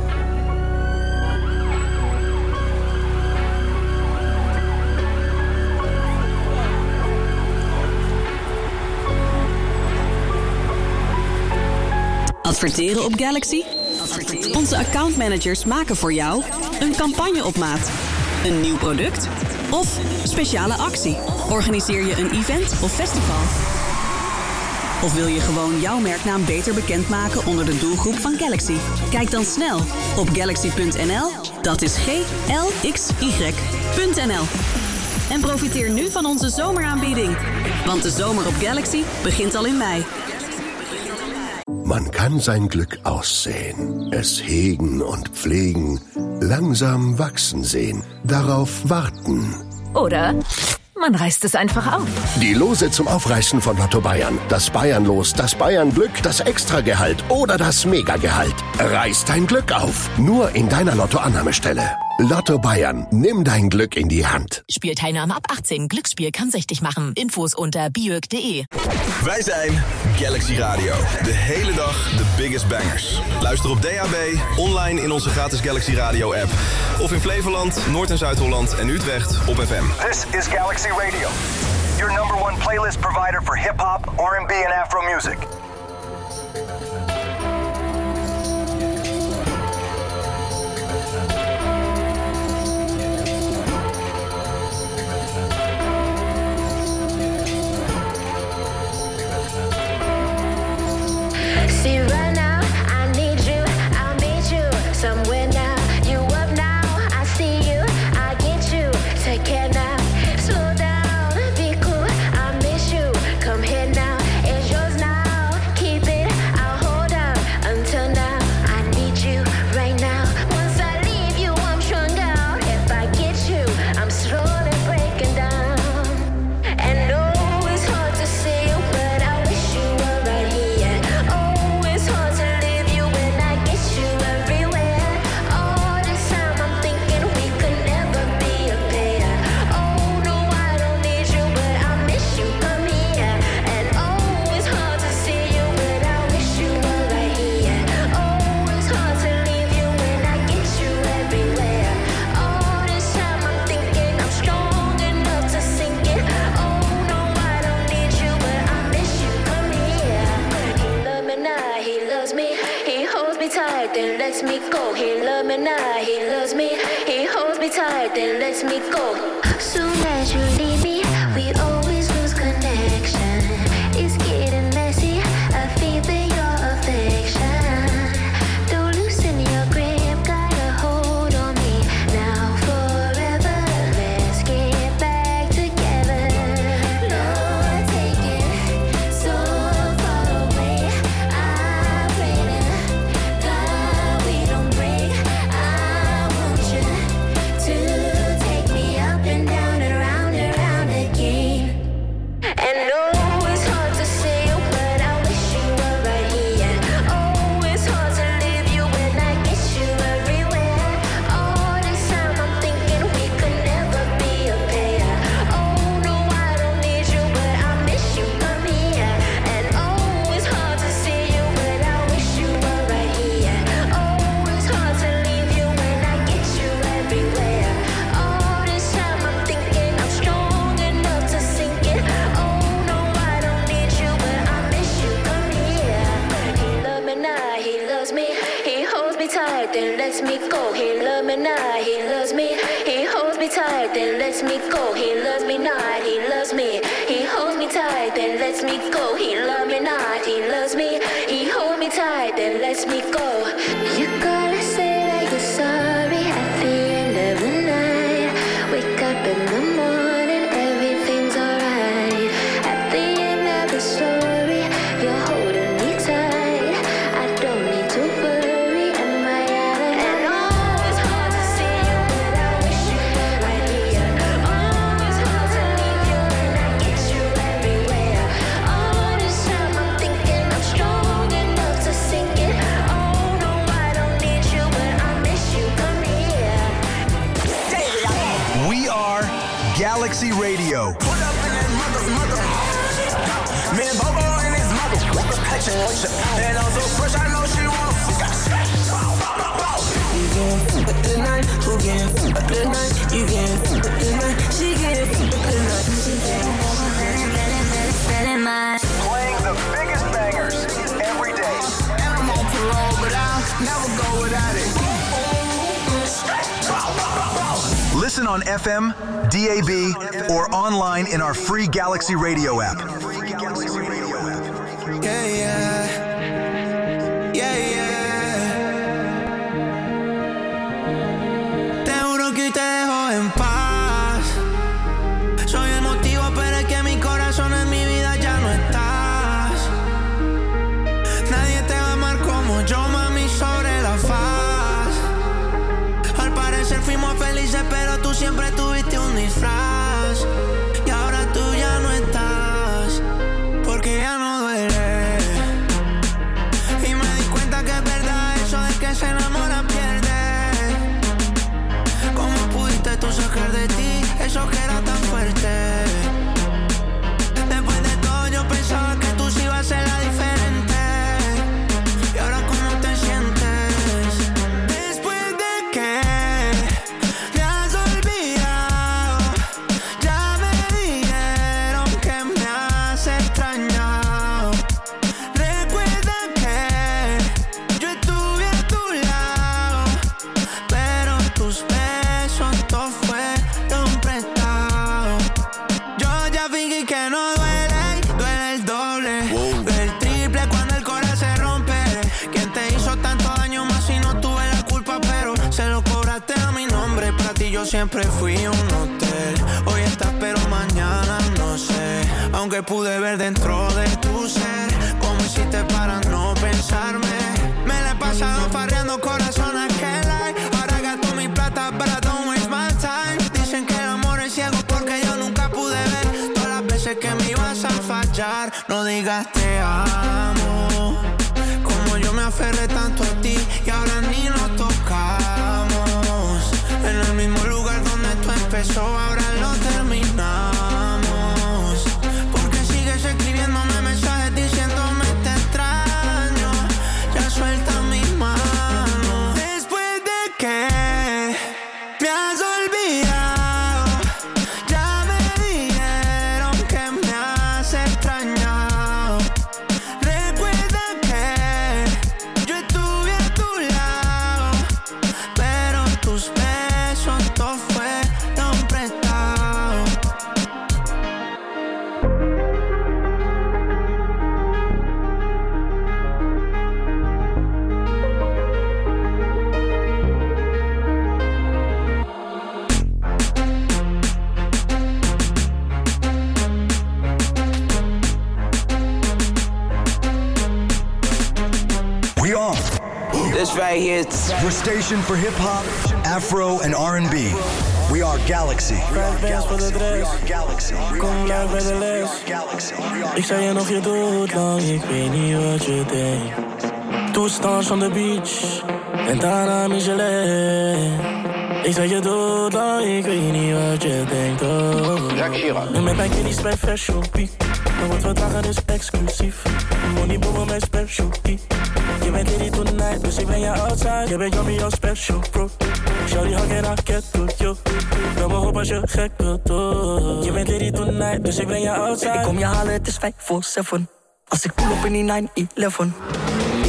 Speaker 9: Adverteren op Galaxy? Adverteren. Onze accountmanagers maken voor jou een campagne op maat. Een nieuw product of speciale actie. Organiseer je een event of festival? Of wil je gewoon jouw merknaam beter bekendmaken onder de doelgroep van Galaxy? Kijk dan snel op galaxy punt n l. Dat is G L X Y punt n l. En profiteer nu van onze zomeraanbieding. Want de zomer op Galaxy begint al in mei.
Speaker 1: Man kann sein Glück aussehen, es hegen und pflegen, langsam wachsen sehen, darauf warten.
Speaker 10: Oder man reißt es einfach auf.
Speaker 1: Die Lose zum Aufreißen von Lotto Bayern. Das Bayernlos, das Bayernglück, das Extragehalt oder das Megagehalt. Reiß dein Glück auf. Nur in deiner Lottoannahmestelle. Lotto Bayern. Nimm dein Glück in die Hand.
Speaker 10: Speelteilnahme ab achttien. Glücksspiel kan süchtig machen. Infos unter biurk punt d e.
Speaker 13: Wij zijn Galaxy Radio. De hele dag de biggest bangers. Luister op D A B, online in onze gratis Galaxy Radio app. Of in Flevoland, Noord- en Zuid-Holland en Utrecht op F M.
Speaker 7: This is Galaxy Radio. Your number one playlist provider for hip-hop, R and B and Afro music.
Speaker 19: See right now, I need you, I'll meet you somewhere now. You up now, I see you, I get you. Take care now, slow down, be cool, I miss you. Come here now, it's yours now. Keep it, I'll hold on until now. I need you right now. Once I leave you, I'm stronger. If I get you, I'm slowly breaking down. And no, it's hard to see you, but I wish you were right here. Oh, it's hard to leave you when I get you everywhere. All this time I'm thinking we could never be a pair. Oh, no, I don't need you, but I miss you, come here. And oh, it's hard to see you, but I wish you were right here. Oh, it's hard to leave you when I get you everywhere. All this time I'm thinking I'm strong enough to sink it. Oh, no, I don't need you, but I miss you, come here. He love me now, he loves me. He holds me tight, then lets me go. He love me now, he loves me. He holds me tight, then lets me go. Soon as you leave me, we always lose connection. It's getting messy, I feel for your affection. Don't loosen your grip, got a hold on me. Now forever, let's get back together. Lord, take it so far away. I pray to God we don't break. I want you to take me up and loves me. He holds me tight, then lets me go. He loves me not, he loves me. He holds me tight, then lets me go. He loves me not, he loves me. He holds me tight, then lets me go. He loves me not, he loves me. He holds me tight, then lets me go. You gotta say that you're sorry at the end of the night. Wake up in the morning, everything's alright. At the end of the story, you're holding me tight. I don't need to worry, am I out of hand? Oh, it's hard to see you, but I wish you were right here. Oh, it's hard to leave you, and I get you everywhere. All this time I'm thinking I'm strong enough to sink it. Oh no, I don't need you, but I miss you. Come here.
Speaker 6: We are Galaxy Radio.
Speaker 3: Pull up in that mother, mother. Me and Bobo and his mother. Action, action. And I'm so fresh, I know she wants to You get f*** tonight, who get f*** tonight? You get f*** tonight, she get f*** tonight.
Speaker 7: Playing the biggest bangers every day.
Speaker 3: And I'm on parole, but I'll never go without it.
Speaker 6: Listen on F M, D A B, or online in our free Galaxy Radio app.
Speaker 3: Yeah, yeah. Yeah, yeah. Te juro que te dejo en paz. Soy el motivo, pero es que mi corazón en mi vida ya no estás. Nadie te va a amar como yo, mami, sobre la faz. Al parecer fuimos felices, pero tú siempre tuviste un disfraz. Y ahora tú ya no estás, porque ya no duele. Y me di cuenta que es verdad eso de que se enamora pierde. ¿Cómo pudiste tú sacar de ti eso que era tan fuerte? Después de todo yo pensaba que tú sí ibas a ser la diferente. Y ahora ¿cómo te sientes? Después de que me has olvidado, ya me dijeron que me has extrañado. Recuerda que yo estuve a tu lado, pero tus besos todos fueron prestados. Yo ya fingí que no duele, duele el doble, duele el triple cuando el corazón se rompe. ¿Quién te hizo tanto daño más si no tuve la culpa? Pero se lo cobraste a mi nombre. Para ti yo siempre fui un hotel. Hoy estás pero mañana no sé. Aunque pude ver dentro de tu ser cómo hiciste para no pensarme. Me la he pasado farreando corazón a aquel like. Ahora gasto mi plata pero don't waste my time. Dicen que el amor es ciego porque yo nunca pude ver todas las veces que me ibas a fallar. No digas te amo, como yo me aferré tanto a ti y ahora ni nos tocamos. En el mismo lugar donde esto empezó, ahora lo terminamos. Porque sigues escribiéndome mensajes diciéndome te extraño. Ya suelta mis manos. Después de que me has olvidado, ya me dijeron que me has extrañado. Recuerda que yo estuve a tu lado, pero tus besos todos fueron prestados.
Speaker 6: We are
Speaker 12: This right here is
Speaker 6: your station for hip hop, Afro, and R and B. We are Galaxy. We are Galaxy. We are Galaxy. We are Galaxy. We are Galaxy.
Speaker 11: Ik zei je nog, je doet lang, ik weet niet wat je denkt. Toestand van de beach, en daarna Michelin. Ik zei je doet lang, ik weet niet wat je denkt. Oh.
Speaker 12: Jacques Chirac.
Speaker 11: En met mijn kiddies bij Fashion Week. Maar wat we dragen is exclusief. Money boven mijn specialty. Je bent lady tonight, dus ik ben je outside. Je bent yummy, jouw special bro. Shawty hang en raket tot yo. Bel me op als je gek wilt doen. Je bent lady tonight, dus ik ben je outside.
Speaker 14: Ik kom je halen, het is vijf voor zeven. Als ik pull op in die nine eleven.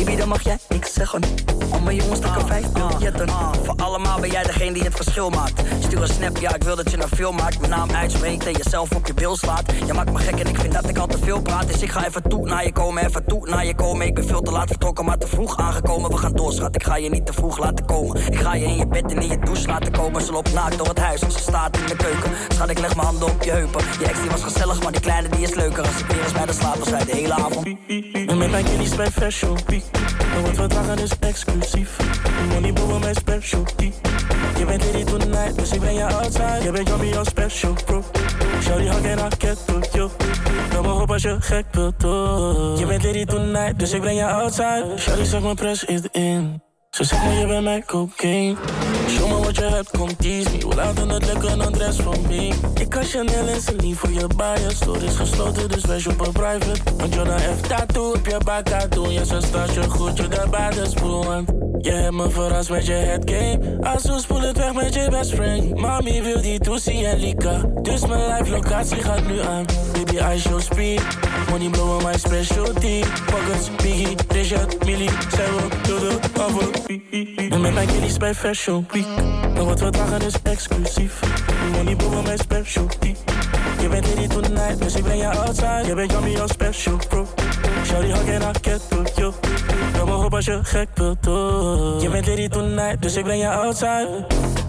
Speaker 8: Baby, dan mag jij niks zeggen. Al mijn jongens takken vijf biljetten. uh, uh, Voor allemaal ben jij degene die het verschil maakt. Stuur een snap, ja, ik wil dat je een film maakt. Mijn naam uitspreekt en jezelf op je bil slaat. Je maakt me gek en ik vind dat ik al te veel praat. Dus ik ga even toe naar je komen, even toe naar je komen. Ik ben veel te laat vertrokken, maar te vroeg aangekomen. We gaan door, schat, ik ga je niet te vroeg laten komen. Ik ga je in je bed en in je douche laten komen. Ze loopt naakt door het huis, ze staat in de keuken. Schat, ik leg mijn handen op je heupen. Je ex die was gezellig, maar die kleine die is leuker. Als ik weer eens bij de slaap was uit de hele avond.
Speaker 11: En met mijn kiddies bij Fashion Week. En wat we dragen is exclusief. Money boven mijn specialty. Je bent lady tonight, dus ik breng je outside. Je bent yummy als special bro. Shawty hug en raket tot yo. Doe me op als je gek wilt doen. Je bent lady tonight, dus ik breng je outside. Shawty zegt mijn press is in. Ze zegt me je bent mijn cocaine. Show me wat je hebt, kom tease me. We laten het lekker dan dress van me. Ik kan Chanel en Celine voor je bias. Door is gesloten, dus wees op een private. Want Jordan F tattoo op je bak doen. Ja, zo staat je goed, je daarbij de spoel. Want je hebt me verrast met je headgame. Als spoel het weg met je best friend. Mami wil die Toesie en Lika. Dus mijn live locatie gaat nu aan. Baby, I show speed. Money blowen my specialty. Pockets, Biggie, Richard, Millie. Zij wil door de afval. En met mijn kiddies bij Fashion Week. En wat we dragen is exclusief. Money boven mijn specialty. Je bent lady tonight, dus ik breng je outside. Je bent yummy als special bro. Shawty hug en raket tot yo. Doe me op als je gek wilt doen. Je bent lady tonight, dus ik breng je outside.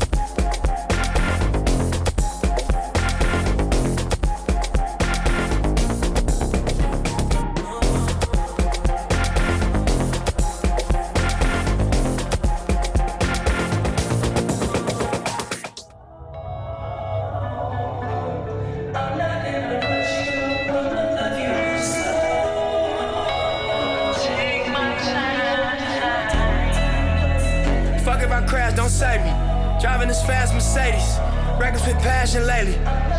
Speaker 14: Don't save me. Driving this fast Mercedes. Reckless with passion lately.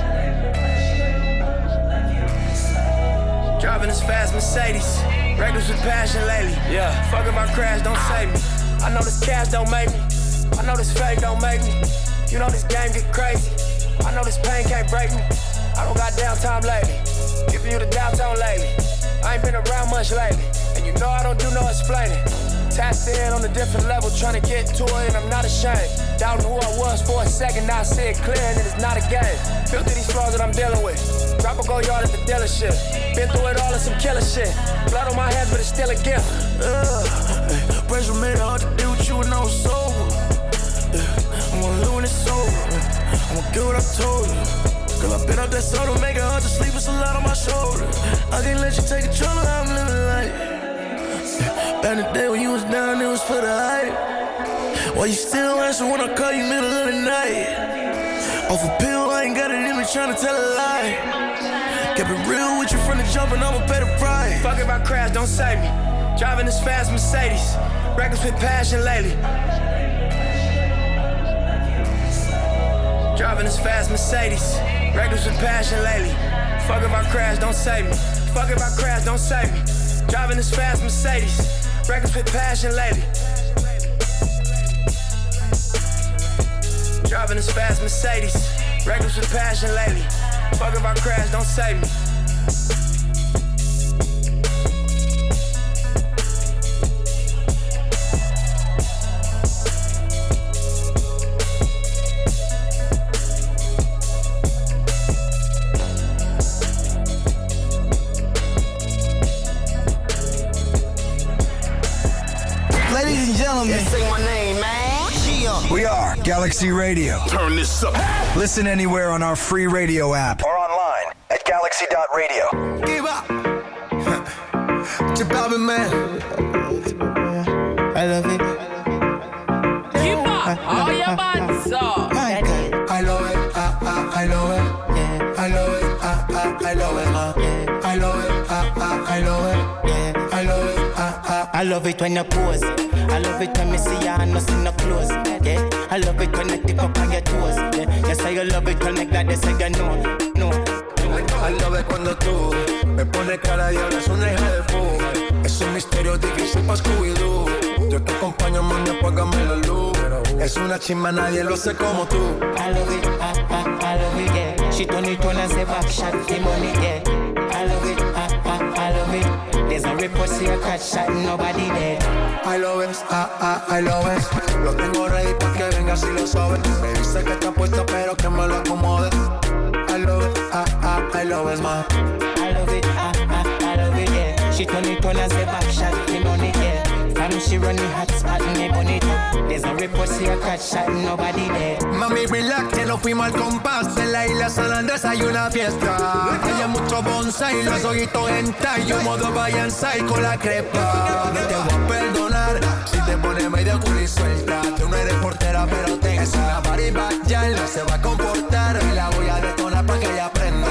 Speaker 14: Driving this fast Mercedes. Reckless with passion lately. Yeah. Fuck if I crash, don't save me. I know this cash don't make me. I know this fake don't make me. You know this game get crazy. I know this pain can't break me. I don't got downtime lately. Giving you the downtown lately. I ain't been around much lately. And you know I don't do no explaining. Tapped in on a different level, trying to get to it, and I'm not ashamed. Doubting who I was for a second, now I see it clear, and it's not a game. Built to these flaws that I'm dealing with. Drop a go yard at the dealership. Been through it all and some killer shit. Blood on my hands, but it's still a gift.
Speaker 15: Uh, hey, pressure made it hard to deal with you and I was sober. Yeah, I'm gonna live when it's over. Yeah, I'm gonna get what I told you. Girl, I been out that soda, make it hard to sleep, it's a lot on my shoulder. I can't let you take control of how I'm living life. Back in the day when you was down, it was for the hype. Why you still answer when I call you middle of the night? Off a pill, I ain't got it in me trying to tell a lie. Kept it real with you from the jump and I'ma pay the price.
Speaker 14: Fuck if I crash, don't save me. Driving this fast Mercedes. Reckless with passion lately. Driving this fast Mercedes. Reckless with passion lately. Fuck if I crash, don't save me. Fuck if I crash, don't save me. Driving this fast Mercedes. Reckless with passion lately. Driving this fast Mercedes. Reckless with passion lately. Fuck if I crash, don't save me.
Speaker 16: Ladies and gentlemen, say my name, man.
Speaker 6: We are Galaxy Radio.
Speaker 1: Turn this up.
Speaker 6: Listen anywhere on our free radio app.
Speaker 1: Or online at galaxy dot radio.
Speaker 15: Give up. Jabba man. I love it.
Speaker 2: Keep up. All your buns up.
Speaker 15: I love it. I, I, I love it. Yeah. I love it. I, I, I love it. Uh, yeah. I love it. I, I, I love it. Yeah. I love it. I, I,
Speaker 23: I love it when you pose. I love it when me see you and no see no clothes. Yeah. I love it when you tip up on your toes. Yeah. Yes, I love it when you glad they say you know. No.
Speaker 15: I love it cuando tú me pones cara y hablas una hija de pu. Es un misterio difícil pa' Scooby-Doo. Yo te acompaño, mami, apágame la luz. Es una chimba, nadie lo hace como tú.
Speaker 23: I love it, I, I, I love it, yeah. She turn it on and say back shot the money, yeah. I love it, I, I, I love it.
Speaker 4: There's no report, see a catch shot and nobody dead.
Speaker 15: I love it, ah, ah, I love it. Lo tengo ready pa' que venga si lo sabes. Me dice que está puesta pero que me lo acomode. I love it, ah, ah, I love it, ma.
Speaker 4: I love it, ah, ah, I love it, yeah. She turn it on and say back shot, me on it, yeah. From she run the hot spot and me on it. There's no report, see a catch shot and nobody dead.
Speaker 15: Mami, relax, que nos fuimos al compás. En la isla San Andrés hay una fiesta. Hay mucho bonsai, los ojitos hentai. Yo modo Vallansai con la crepa. No te voy a perdonar si te pones medio culo y suelta. Tú no eres portera, pero te es una party ya no se va a comportar. Y la voy a detonar pa' que ella aprenda.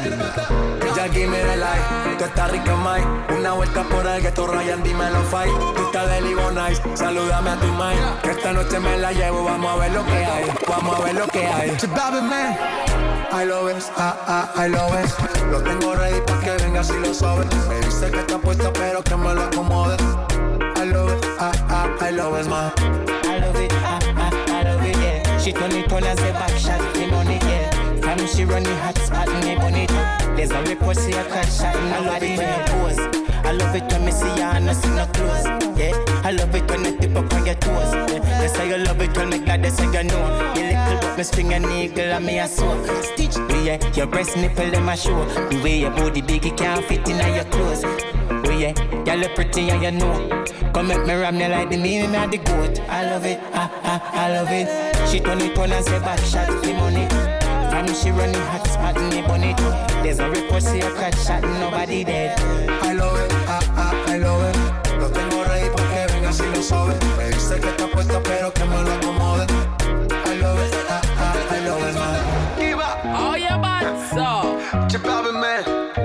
Speaker 15: Jackie, mira el light, tú estás rica, Mike. Una vuelta por el ghetto, Ryan, dímelo, fight. Tú estás de Livo Nice, salúdame a tu Mike. Que esta noche me la llevo, vamos a ver lo que hay. Vamos a ver lo que hay. Man. I love it, ah, ah, I love it. Lo tengo ready pa' que venga si lo sabes. Me dice que está puesta, pero que me lo acomode. I love it, ah, ah, I love it, ma.
Speaker 4: I love it, ah, ah, I love it, yeah. She turn it on and say back shot, me on it, yeah. From she run the hot spot and me on it. There's a report, see a catch shot and nobody dead. I love it when me see ya and I see no clothes. Yeah, I love it when you tip up on your toes. Yeah, they say you love it when me glad they say you know. You little but me string a niggle and me a sew. Stitch me, yeah, your breast nipple them a show. The way your body big, it can't fit in your clothes. Oh yeah, you look pretty and you know. Come make me ram me like the me, me a the goat. I love it, ah ah, I love it. She turn it on and say back shot for money. And she run the hot spot in the bonnet. There's a report, see a catch shot and nobody dead.
Speaker 15: I love it, ah, ah, I love it. Lo tengo ready pa' que venga si lo sabes. Me dice que está puesta pero que me lo acomode. I love it, ah, ah, I love it, man. Diva,
Speaker 2: oh yeah, man, so.
Speaker 15: Chipabe, man.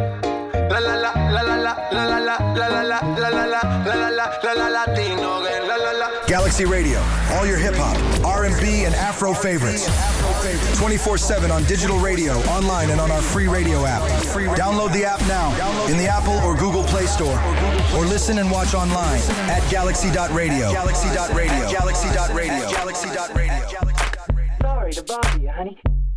Speaker 15: La la la, la la la, la la la, la la la, la la la, la la la, la la Latino, la la la.
Speaker 6: Galaxy Radio, all your hip-hop, R and B, and Afro favorites. twenty-four seven on digital radio, online, and on our free radio app. Download the app now in the Apple or Google Play Store. Or listen and watch online at galaxy dot radio. Galaxy dot radio. Galaxy dot radio. Galaxy dot radio.
Speaker 17: Sorry to bother you, honey.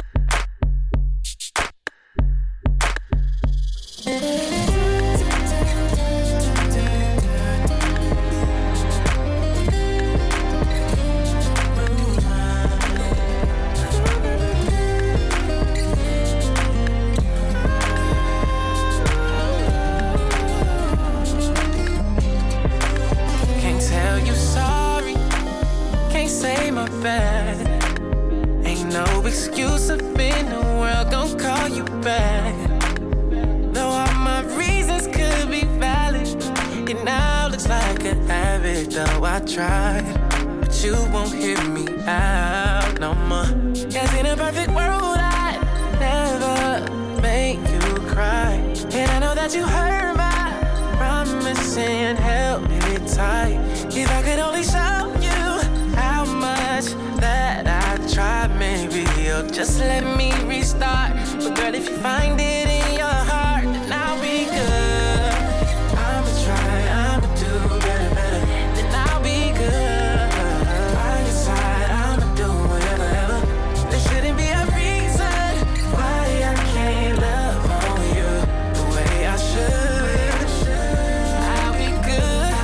Speaker 11: Say my bad. Ain't no excuse up in the world, gon' call you back. Though all my reasons could be valid, it now looks like a habit. Though I tried, but you won't hear me out no more. Cause in a perfect world I'd never make you cry. And I know that you heard my promise and held me tight. If I could only show you how much that I tried, maybe you'll just let me restart. But girl, if you find it in your heart, then I'll be good. I'ma try, I'ma do better, better. Then I'll be good. By your side, I'ma do whatever, ever. There shouldn't be a reason why I can't love on you the way I should. I'll be good.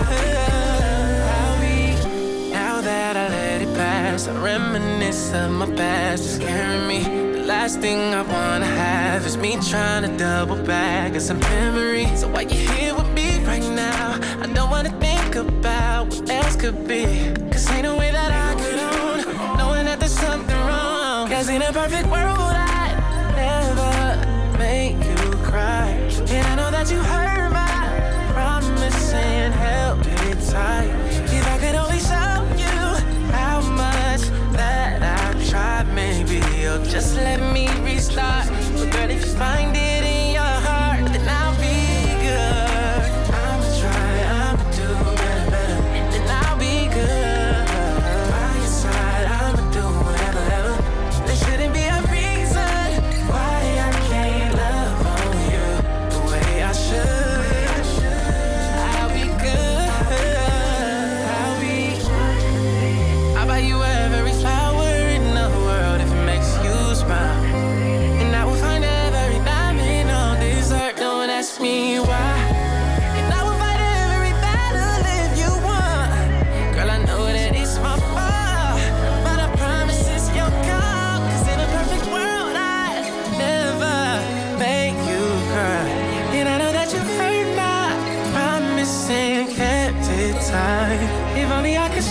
Speaker 11: I'll be, now that I let it pass, I reminisce of my past, it's scaring me. The last thing I wanna have is me trying to double back on some memories. So while you're here with me right now, I don't wanna think about what else could be. Cause ain't no way that I could own knowing that there's something wrong. Cause in a perfect world I'd never make you cry. And I know that you heard my promise and held it tight. If I could only show you how much that I tried, maybe you'll just let me restart. But girl, if you find it in your heart, then I'll be good. I'ma try, I'ma do better, better. Then I'll be good. By your side, I'ma do whatever, ever. There shouldn't be a reason why I can't love on you the way I should. I'll be good.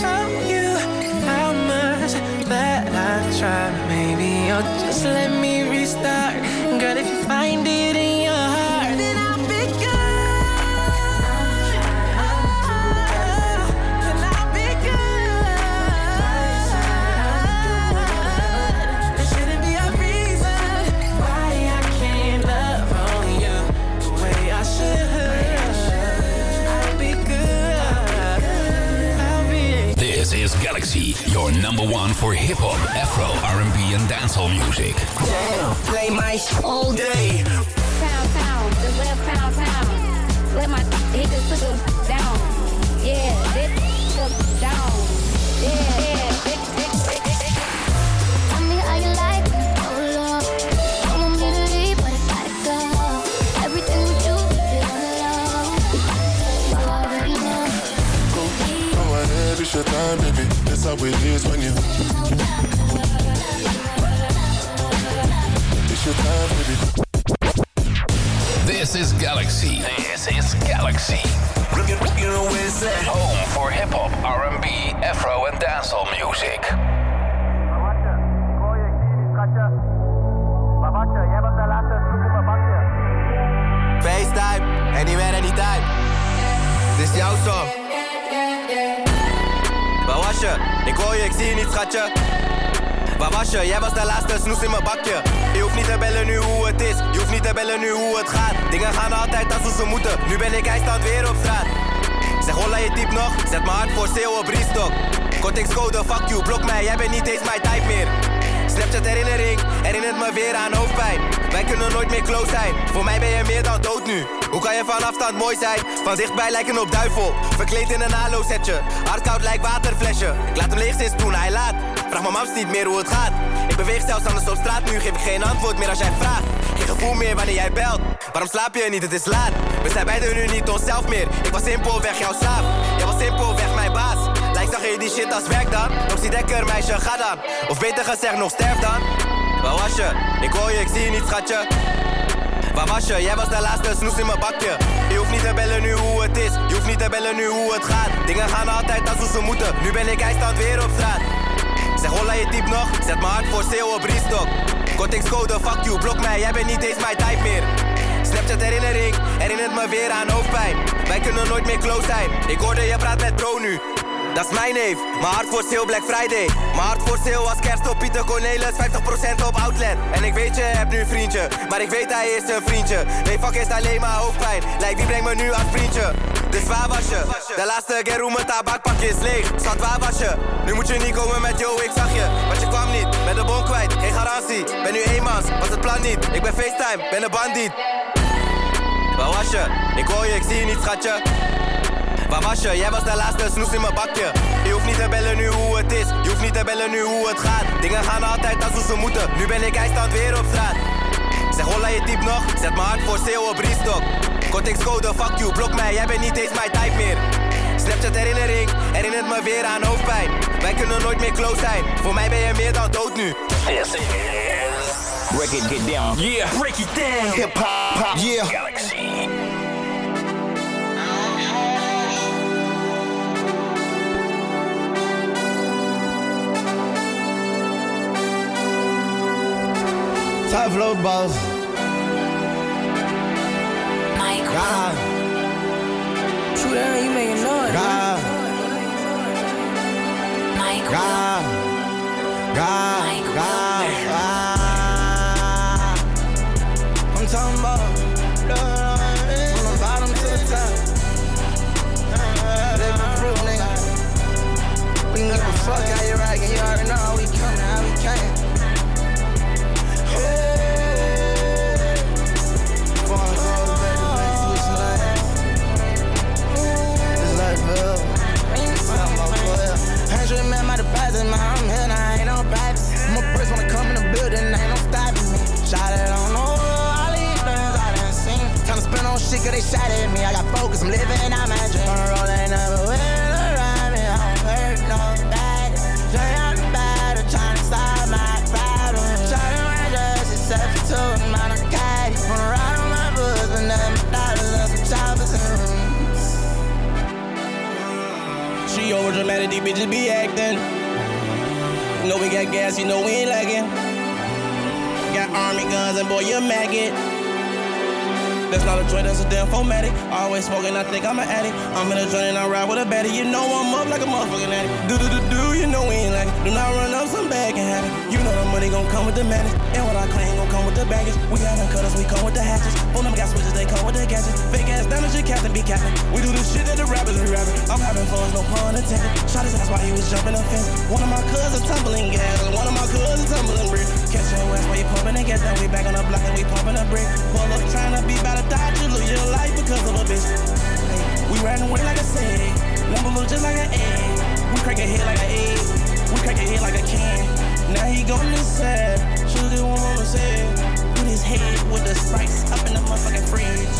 Speaker 4: show you how much that I tried. Maybe you'll just let me restart. Girl, if you find it in your heart, then I'll be good. Then I'll be good. There shouldn't be a reason why I can't love on you the way I should. I'll be good. I'll be.
Speaker 18: This is Galaxy, your number one for hip hop, Afro, R and B, and dancehall music.
Speaker 4: Damn, play my sh- all day.
Speaker 19: Pound, pound, just let pound, pound. Let my hit the sugar down. Yeah, this sugar down. Yeah, yeah. Tell me how you like it. Oh, Lord. Don't want me to leave, but I gotta go. Everything with you, you know. You already know.
Speaker 20: Go ahead, it's your time, baby. That's how it is when you. It's your time, baby.
Speaker 18: This is Galaxy. This is Galaxy.
Speaker 3: You know where it's at.
Speaker 18: Home for hip hop, R and B, Afro, and dancehall music.
Speaker 21: FaceTime, anywhere, anytime. Dit is jouw song. Waar was je? Ik hoor je, ik zie je niet, schatje. Waar was je? Jij was de laatste snoes in mijn bakje. Je hoeft niet te bellen nu hoe het is. Je hoeft niet te bellen nu hoe het gaat. Dingen gaan altijd als ze moeten. Nu ben ik eindstand weer op straat. Zeg holla je diep nog. Zet mijn hart voor sale op restock. Cortex-code, fuck you, blok mij. Jij bent niet eens mijn type meer. Snapchat herinnering, herinnert me weer aan hoofdpijn. Wij kunnen nooit meer close zijn. Voor mij ben je meer dan dood nu. Hoe kan je van afstand mooi zijn? Van dichtbij lijken op duivel. Verkleed in een halo setje. Hardkoud lijkt waterflesje. Ik laat hem leeg sinds toen hij laat. Vraag mijn mams niet meer hoe het gaat. Ik beweeg zelfs anders op straat. Nu geef ik geen antwoord meer als jij vraagt. Geen gevoel meer wanneer jij belt. Waarom slaap je niet? Het is laat. We zijn beiden nu niet onszelf meer. Ik was simpelweg jouw slaaf. Jij was simpelweg mijn baas. Lijkt zag je die shit als werk dan? Nog zie dekker meisje, ga dan. Of beter gezegd nog sterf dan. Waar was je? Ik hoor je, ik zie je niet, schatje. Waar was je? Jij was de laatste snoes in mijn bakje. Je hoeft niet te bellen nu hoe het is. Je hoeft niet te bellen nu hoe het gaat. Dingen gaan altijd als ze moeten. Nu ben ik eindstand weer op straat. Zeg holla je diep nog. Zet mijn hart voor sale op restock. Cortex-code, fuck you, blok mij. Jij bent niet eens mijn type meer. Snapchat herinnering, herinnert me weer aan hoofdpijn. Wij kunnen nooit meer close zijn. Ik hoorde je praat met bro nu. Dat is mijn neef, mijn hart voor sale Black Friday. Mijn hart voor sale was kerst op Pieter Cornelis, vijftig procent op outlet. En ik weet je hebt nu een vriendje, maar ik weet hij is een vriendje. Nee fuck is alleen maar hoofdpijn, lijkt wie brengt me nu als vriendje. Dus waar was je? De laatste keer hoe mijn tabakpakje is leeg. Schat waar was je? Nu moet je niet komen met yo ik zag je. Want je kwam niet, met de bon kwijt, geen garantie. Ben nu eenmans, was het plan niet. Ik ben FaceTime, ben een bandiet. Waar was je? Ik hoor je, ik zie je niet schatje. Waar was je? Jij was de laatste snoes in mijn bakje. Je hoeft niet te bellen nu hoe het is. Je hoeft niet te bellen nu hoe het gaat. Dingen gaan altijd als ze moeten. Nu ben ik eindstand weer op straat. Zeg holla je diep nog. Zet mijn hart voor sale op restock. Cortex-code, fuck you, blok mij. Jij bent niet eens mijn type meer. Snapchat herinnering, herinnert me weer aan hoofdpijn. Wij kunnen nooit meer close zijn. Voor mij ben je meer dan dood nu.
Speaker 12: This is Break It Get Down.
Speaker 3: Yeah, break it down.
Speaker 12: Hip hop,
Speaker 3: yeah.
Speaker 12: Galaxy.
Speaker 16: Time for those balls.
Speaker 4: Michael.
Speaker 16: God.
Speaker 4: True down, you making noise.
Speaker 16: God.
Speaker 4: Michael.
Speaker 16: God. God.
Speaker 4: Michael.
Speaker 16: God. God. I'm talking about from the bottom to the top. Living proof, nigga. We can give a fuck how you rockin'. You already know how we coming, how we came. Hundred man, my deposit, my I'm here, now I ain't no private. My first wanna come in the building, ain't no stopping me. Shot it on all, all these things I done seen. Time to spend on shit, cause they shot at me. I got focus, I'm living out my dream. I'm rolling up a wheel around me, I don't hurt nobody.
Speaker 4: these bitches be acting. You know we got gas, you know we ain't lagging. Got army guns and boy, you're maggot. That's not a joint, that's a damn formatic. Always smoking, I think I'm an addict. I'm in a joint and I ride with a baddie. You know I'm up like a motherfucking addict. Do do do do, you know we ain't like it. Do not run up, some bad can happen. You know the money gon' come with the madness. And what I claim gon' come with the baggage. We haven't cut us, we come with the hatches. On them got switches, they come with the gadgets. Fake ass damage, your captain be captain. We do the shit that the rappers be rapping. I'm having fun, no pun intended. Shot his ass while he was jumping the fence. One of my cousins tumbling gas, and one of my cousins tumbling brick. Catch your ass while you pumping and get down. We back on the block and we pumping a brick. Pull up trying to be about to die, you lose your life because of a bitch. Hey, we riding away like a seg. Number look just like an egg. We crack a head like an egg. We crack a head like a can. Now he gon' inside. Shoot it one more said. Put his head with the spice up in the motherfucking fridge.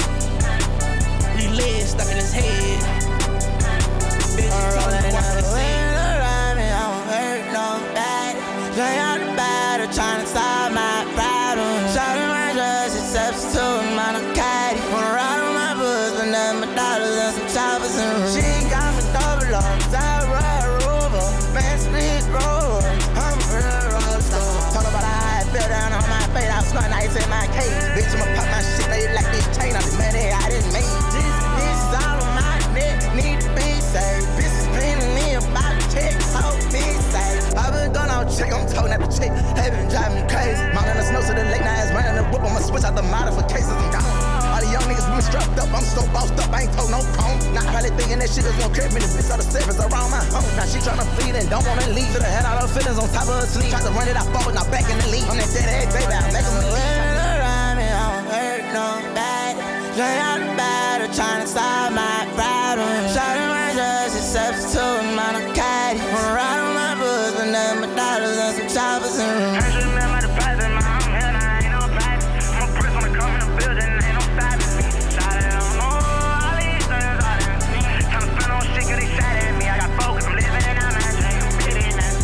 Speaker 4: Relay stuck in his head. Bitch, tell him to watch the scene.
Speaker 16: I don't hurt nobody. Play out the battle, trying to solve my problem. Shouting my drugs, it's substitute, man, I'm catty. Wanna ride on my bus, but nothing but dollars and some choppers and rooms. She ain't got me double on, I ride Rover, man, speed rover. I'm a real rockstar. Talk about how I fell down on my face, I was snorting ice in my cage. Bitch, I'ma pop my shit, now you like this chain. I'm the money I didn't make. This, this is all on my neck, need to be saved. Bitch is spinning me about to check, so be safe. I've been going out check, I'm toting at the chick. Hey, been driving me crazy. Mountain the snow to the lake, now it's running the whip. I'ma switch out the modifications, I'm gone. All the young niggas been strapped up, I'm so bossed up, I ain't told no cone. Now probably thinking that shit is gonna crib me, the bitch out the service around my home. Now she tryna flee and don't wanna leave. Should've had all her feelings on top of her sleeve. Tried to run it, I forward, now back in the lead. I'm that dead egg, baby, I make them leave. Around me, I don't hurt nobody. Play out the battle, tryna solve my problem. Shouting my drugs, it's substitute, man, I'm catty. Wanna ride on my bus, but nothing but dollars and some choppers and rooms. I should remember the price of my own head, I ain't no private. I'm a priest when I come in the building, ain't no stopping me. Shot it on all these things I done seen. Tryna spend on shit cause they shot at me. I got focus, I'm living it out my dream. Get it now.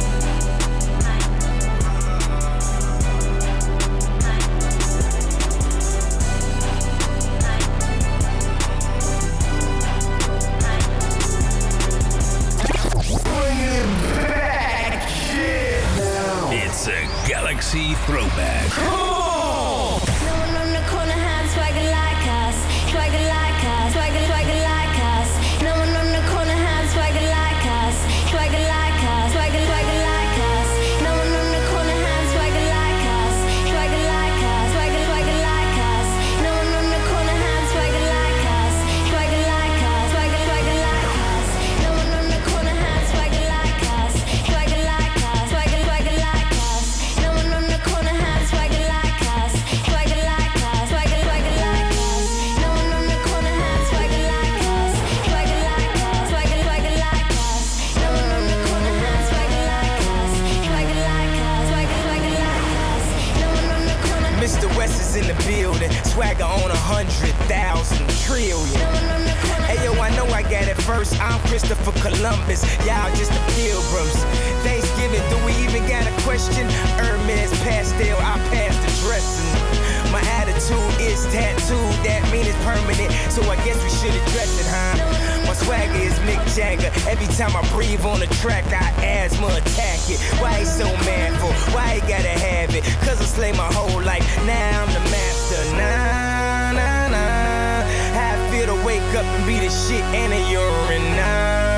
Speaker 18: It's a Galaxy throwback.
Speaker 19: No one on the corner had swagger like us. Swagger like us. Swagger, swagger like us. No one on the corner had swagger like us. Swagger like us. Swagger, swagger like us. No one on the corner had swagger like us. Swagger like us. Swagger, swagger like us. No one on the corner had swagger like us. Swagger like us. Swagger, swagger like us. No one on the corner had swagger like us. Swagger like us. Swagger, swagger like us. No one on the corner had swagger like us. Swagger like us. Swagger, swagger like us. No one on the corner had swagger like us. Swagger like us. Swagger, swagger like us. No one on the corner had swagger like us. Swagger like us. Swagger, swagger like us. No one on the corner.
Speaker 4: Mister West is in the building. Swagger on a hundred thousand trillion. Hey yo, I know I got it first. I'm Christopher Columbus. Y'all just the pilgrims. Thanksgiving, do we even got a question? Hermes pastel, I passed the dressing. My attitude is tattooed, that mean it's permanent. So I guess we should address it, huh? My swagger is Mick Jagger. Every time I breathe on the track, I asthma attack it. Why he so manful? Why he gotta have it? Cause I slay my whole life. Now I'm the master. Nah, nah, nah. How I feel to wake up and be the shit and a urine. Nah.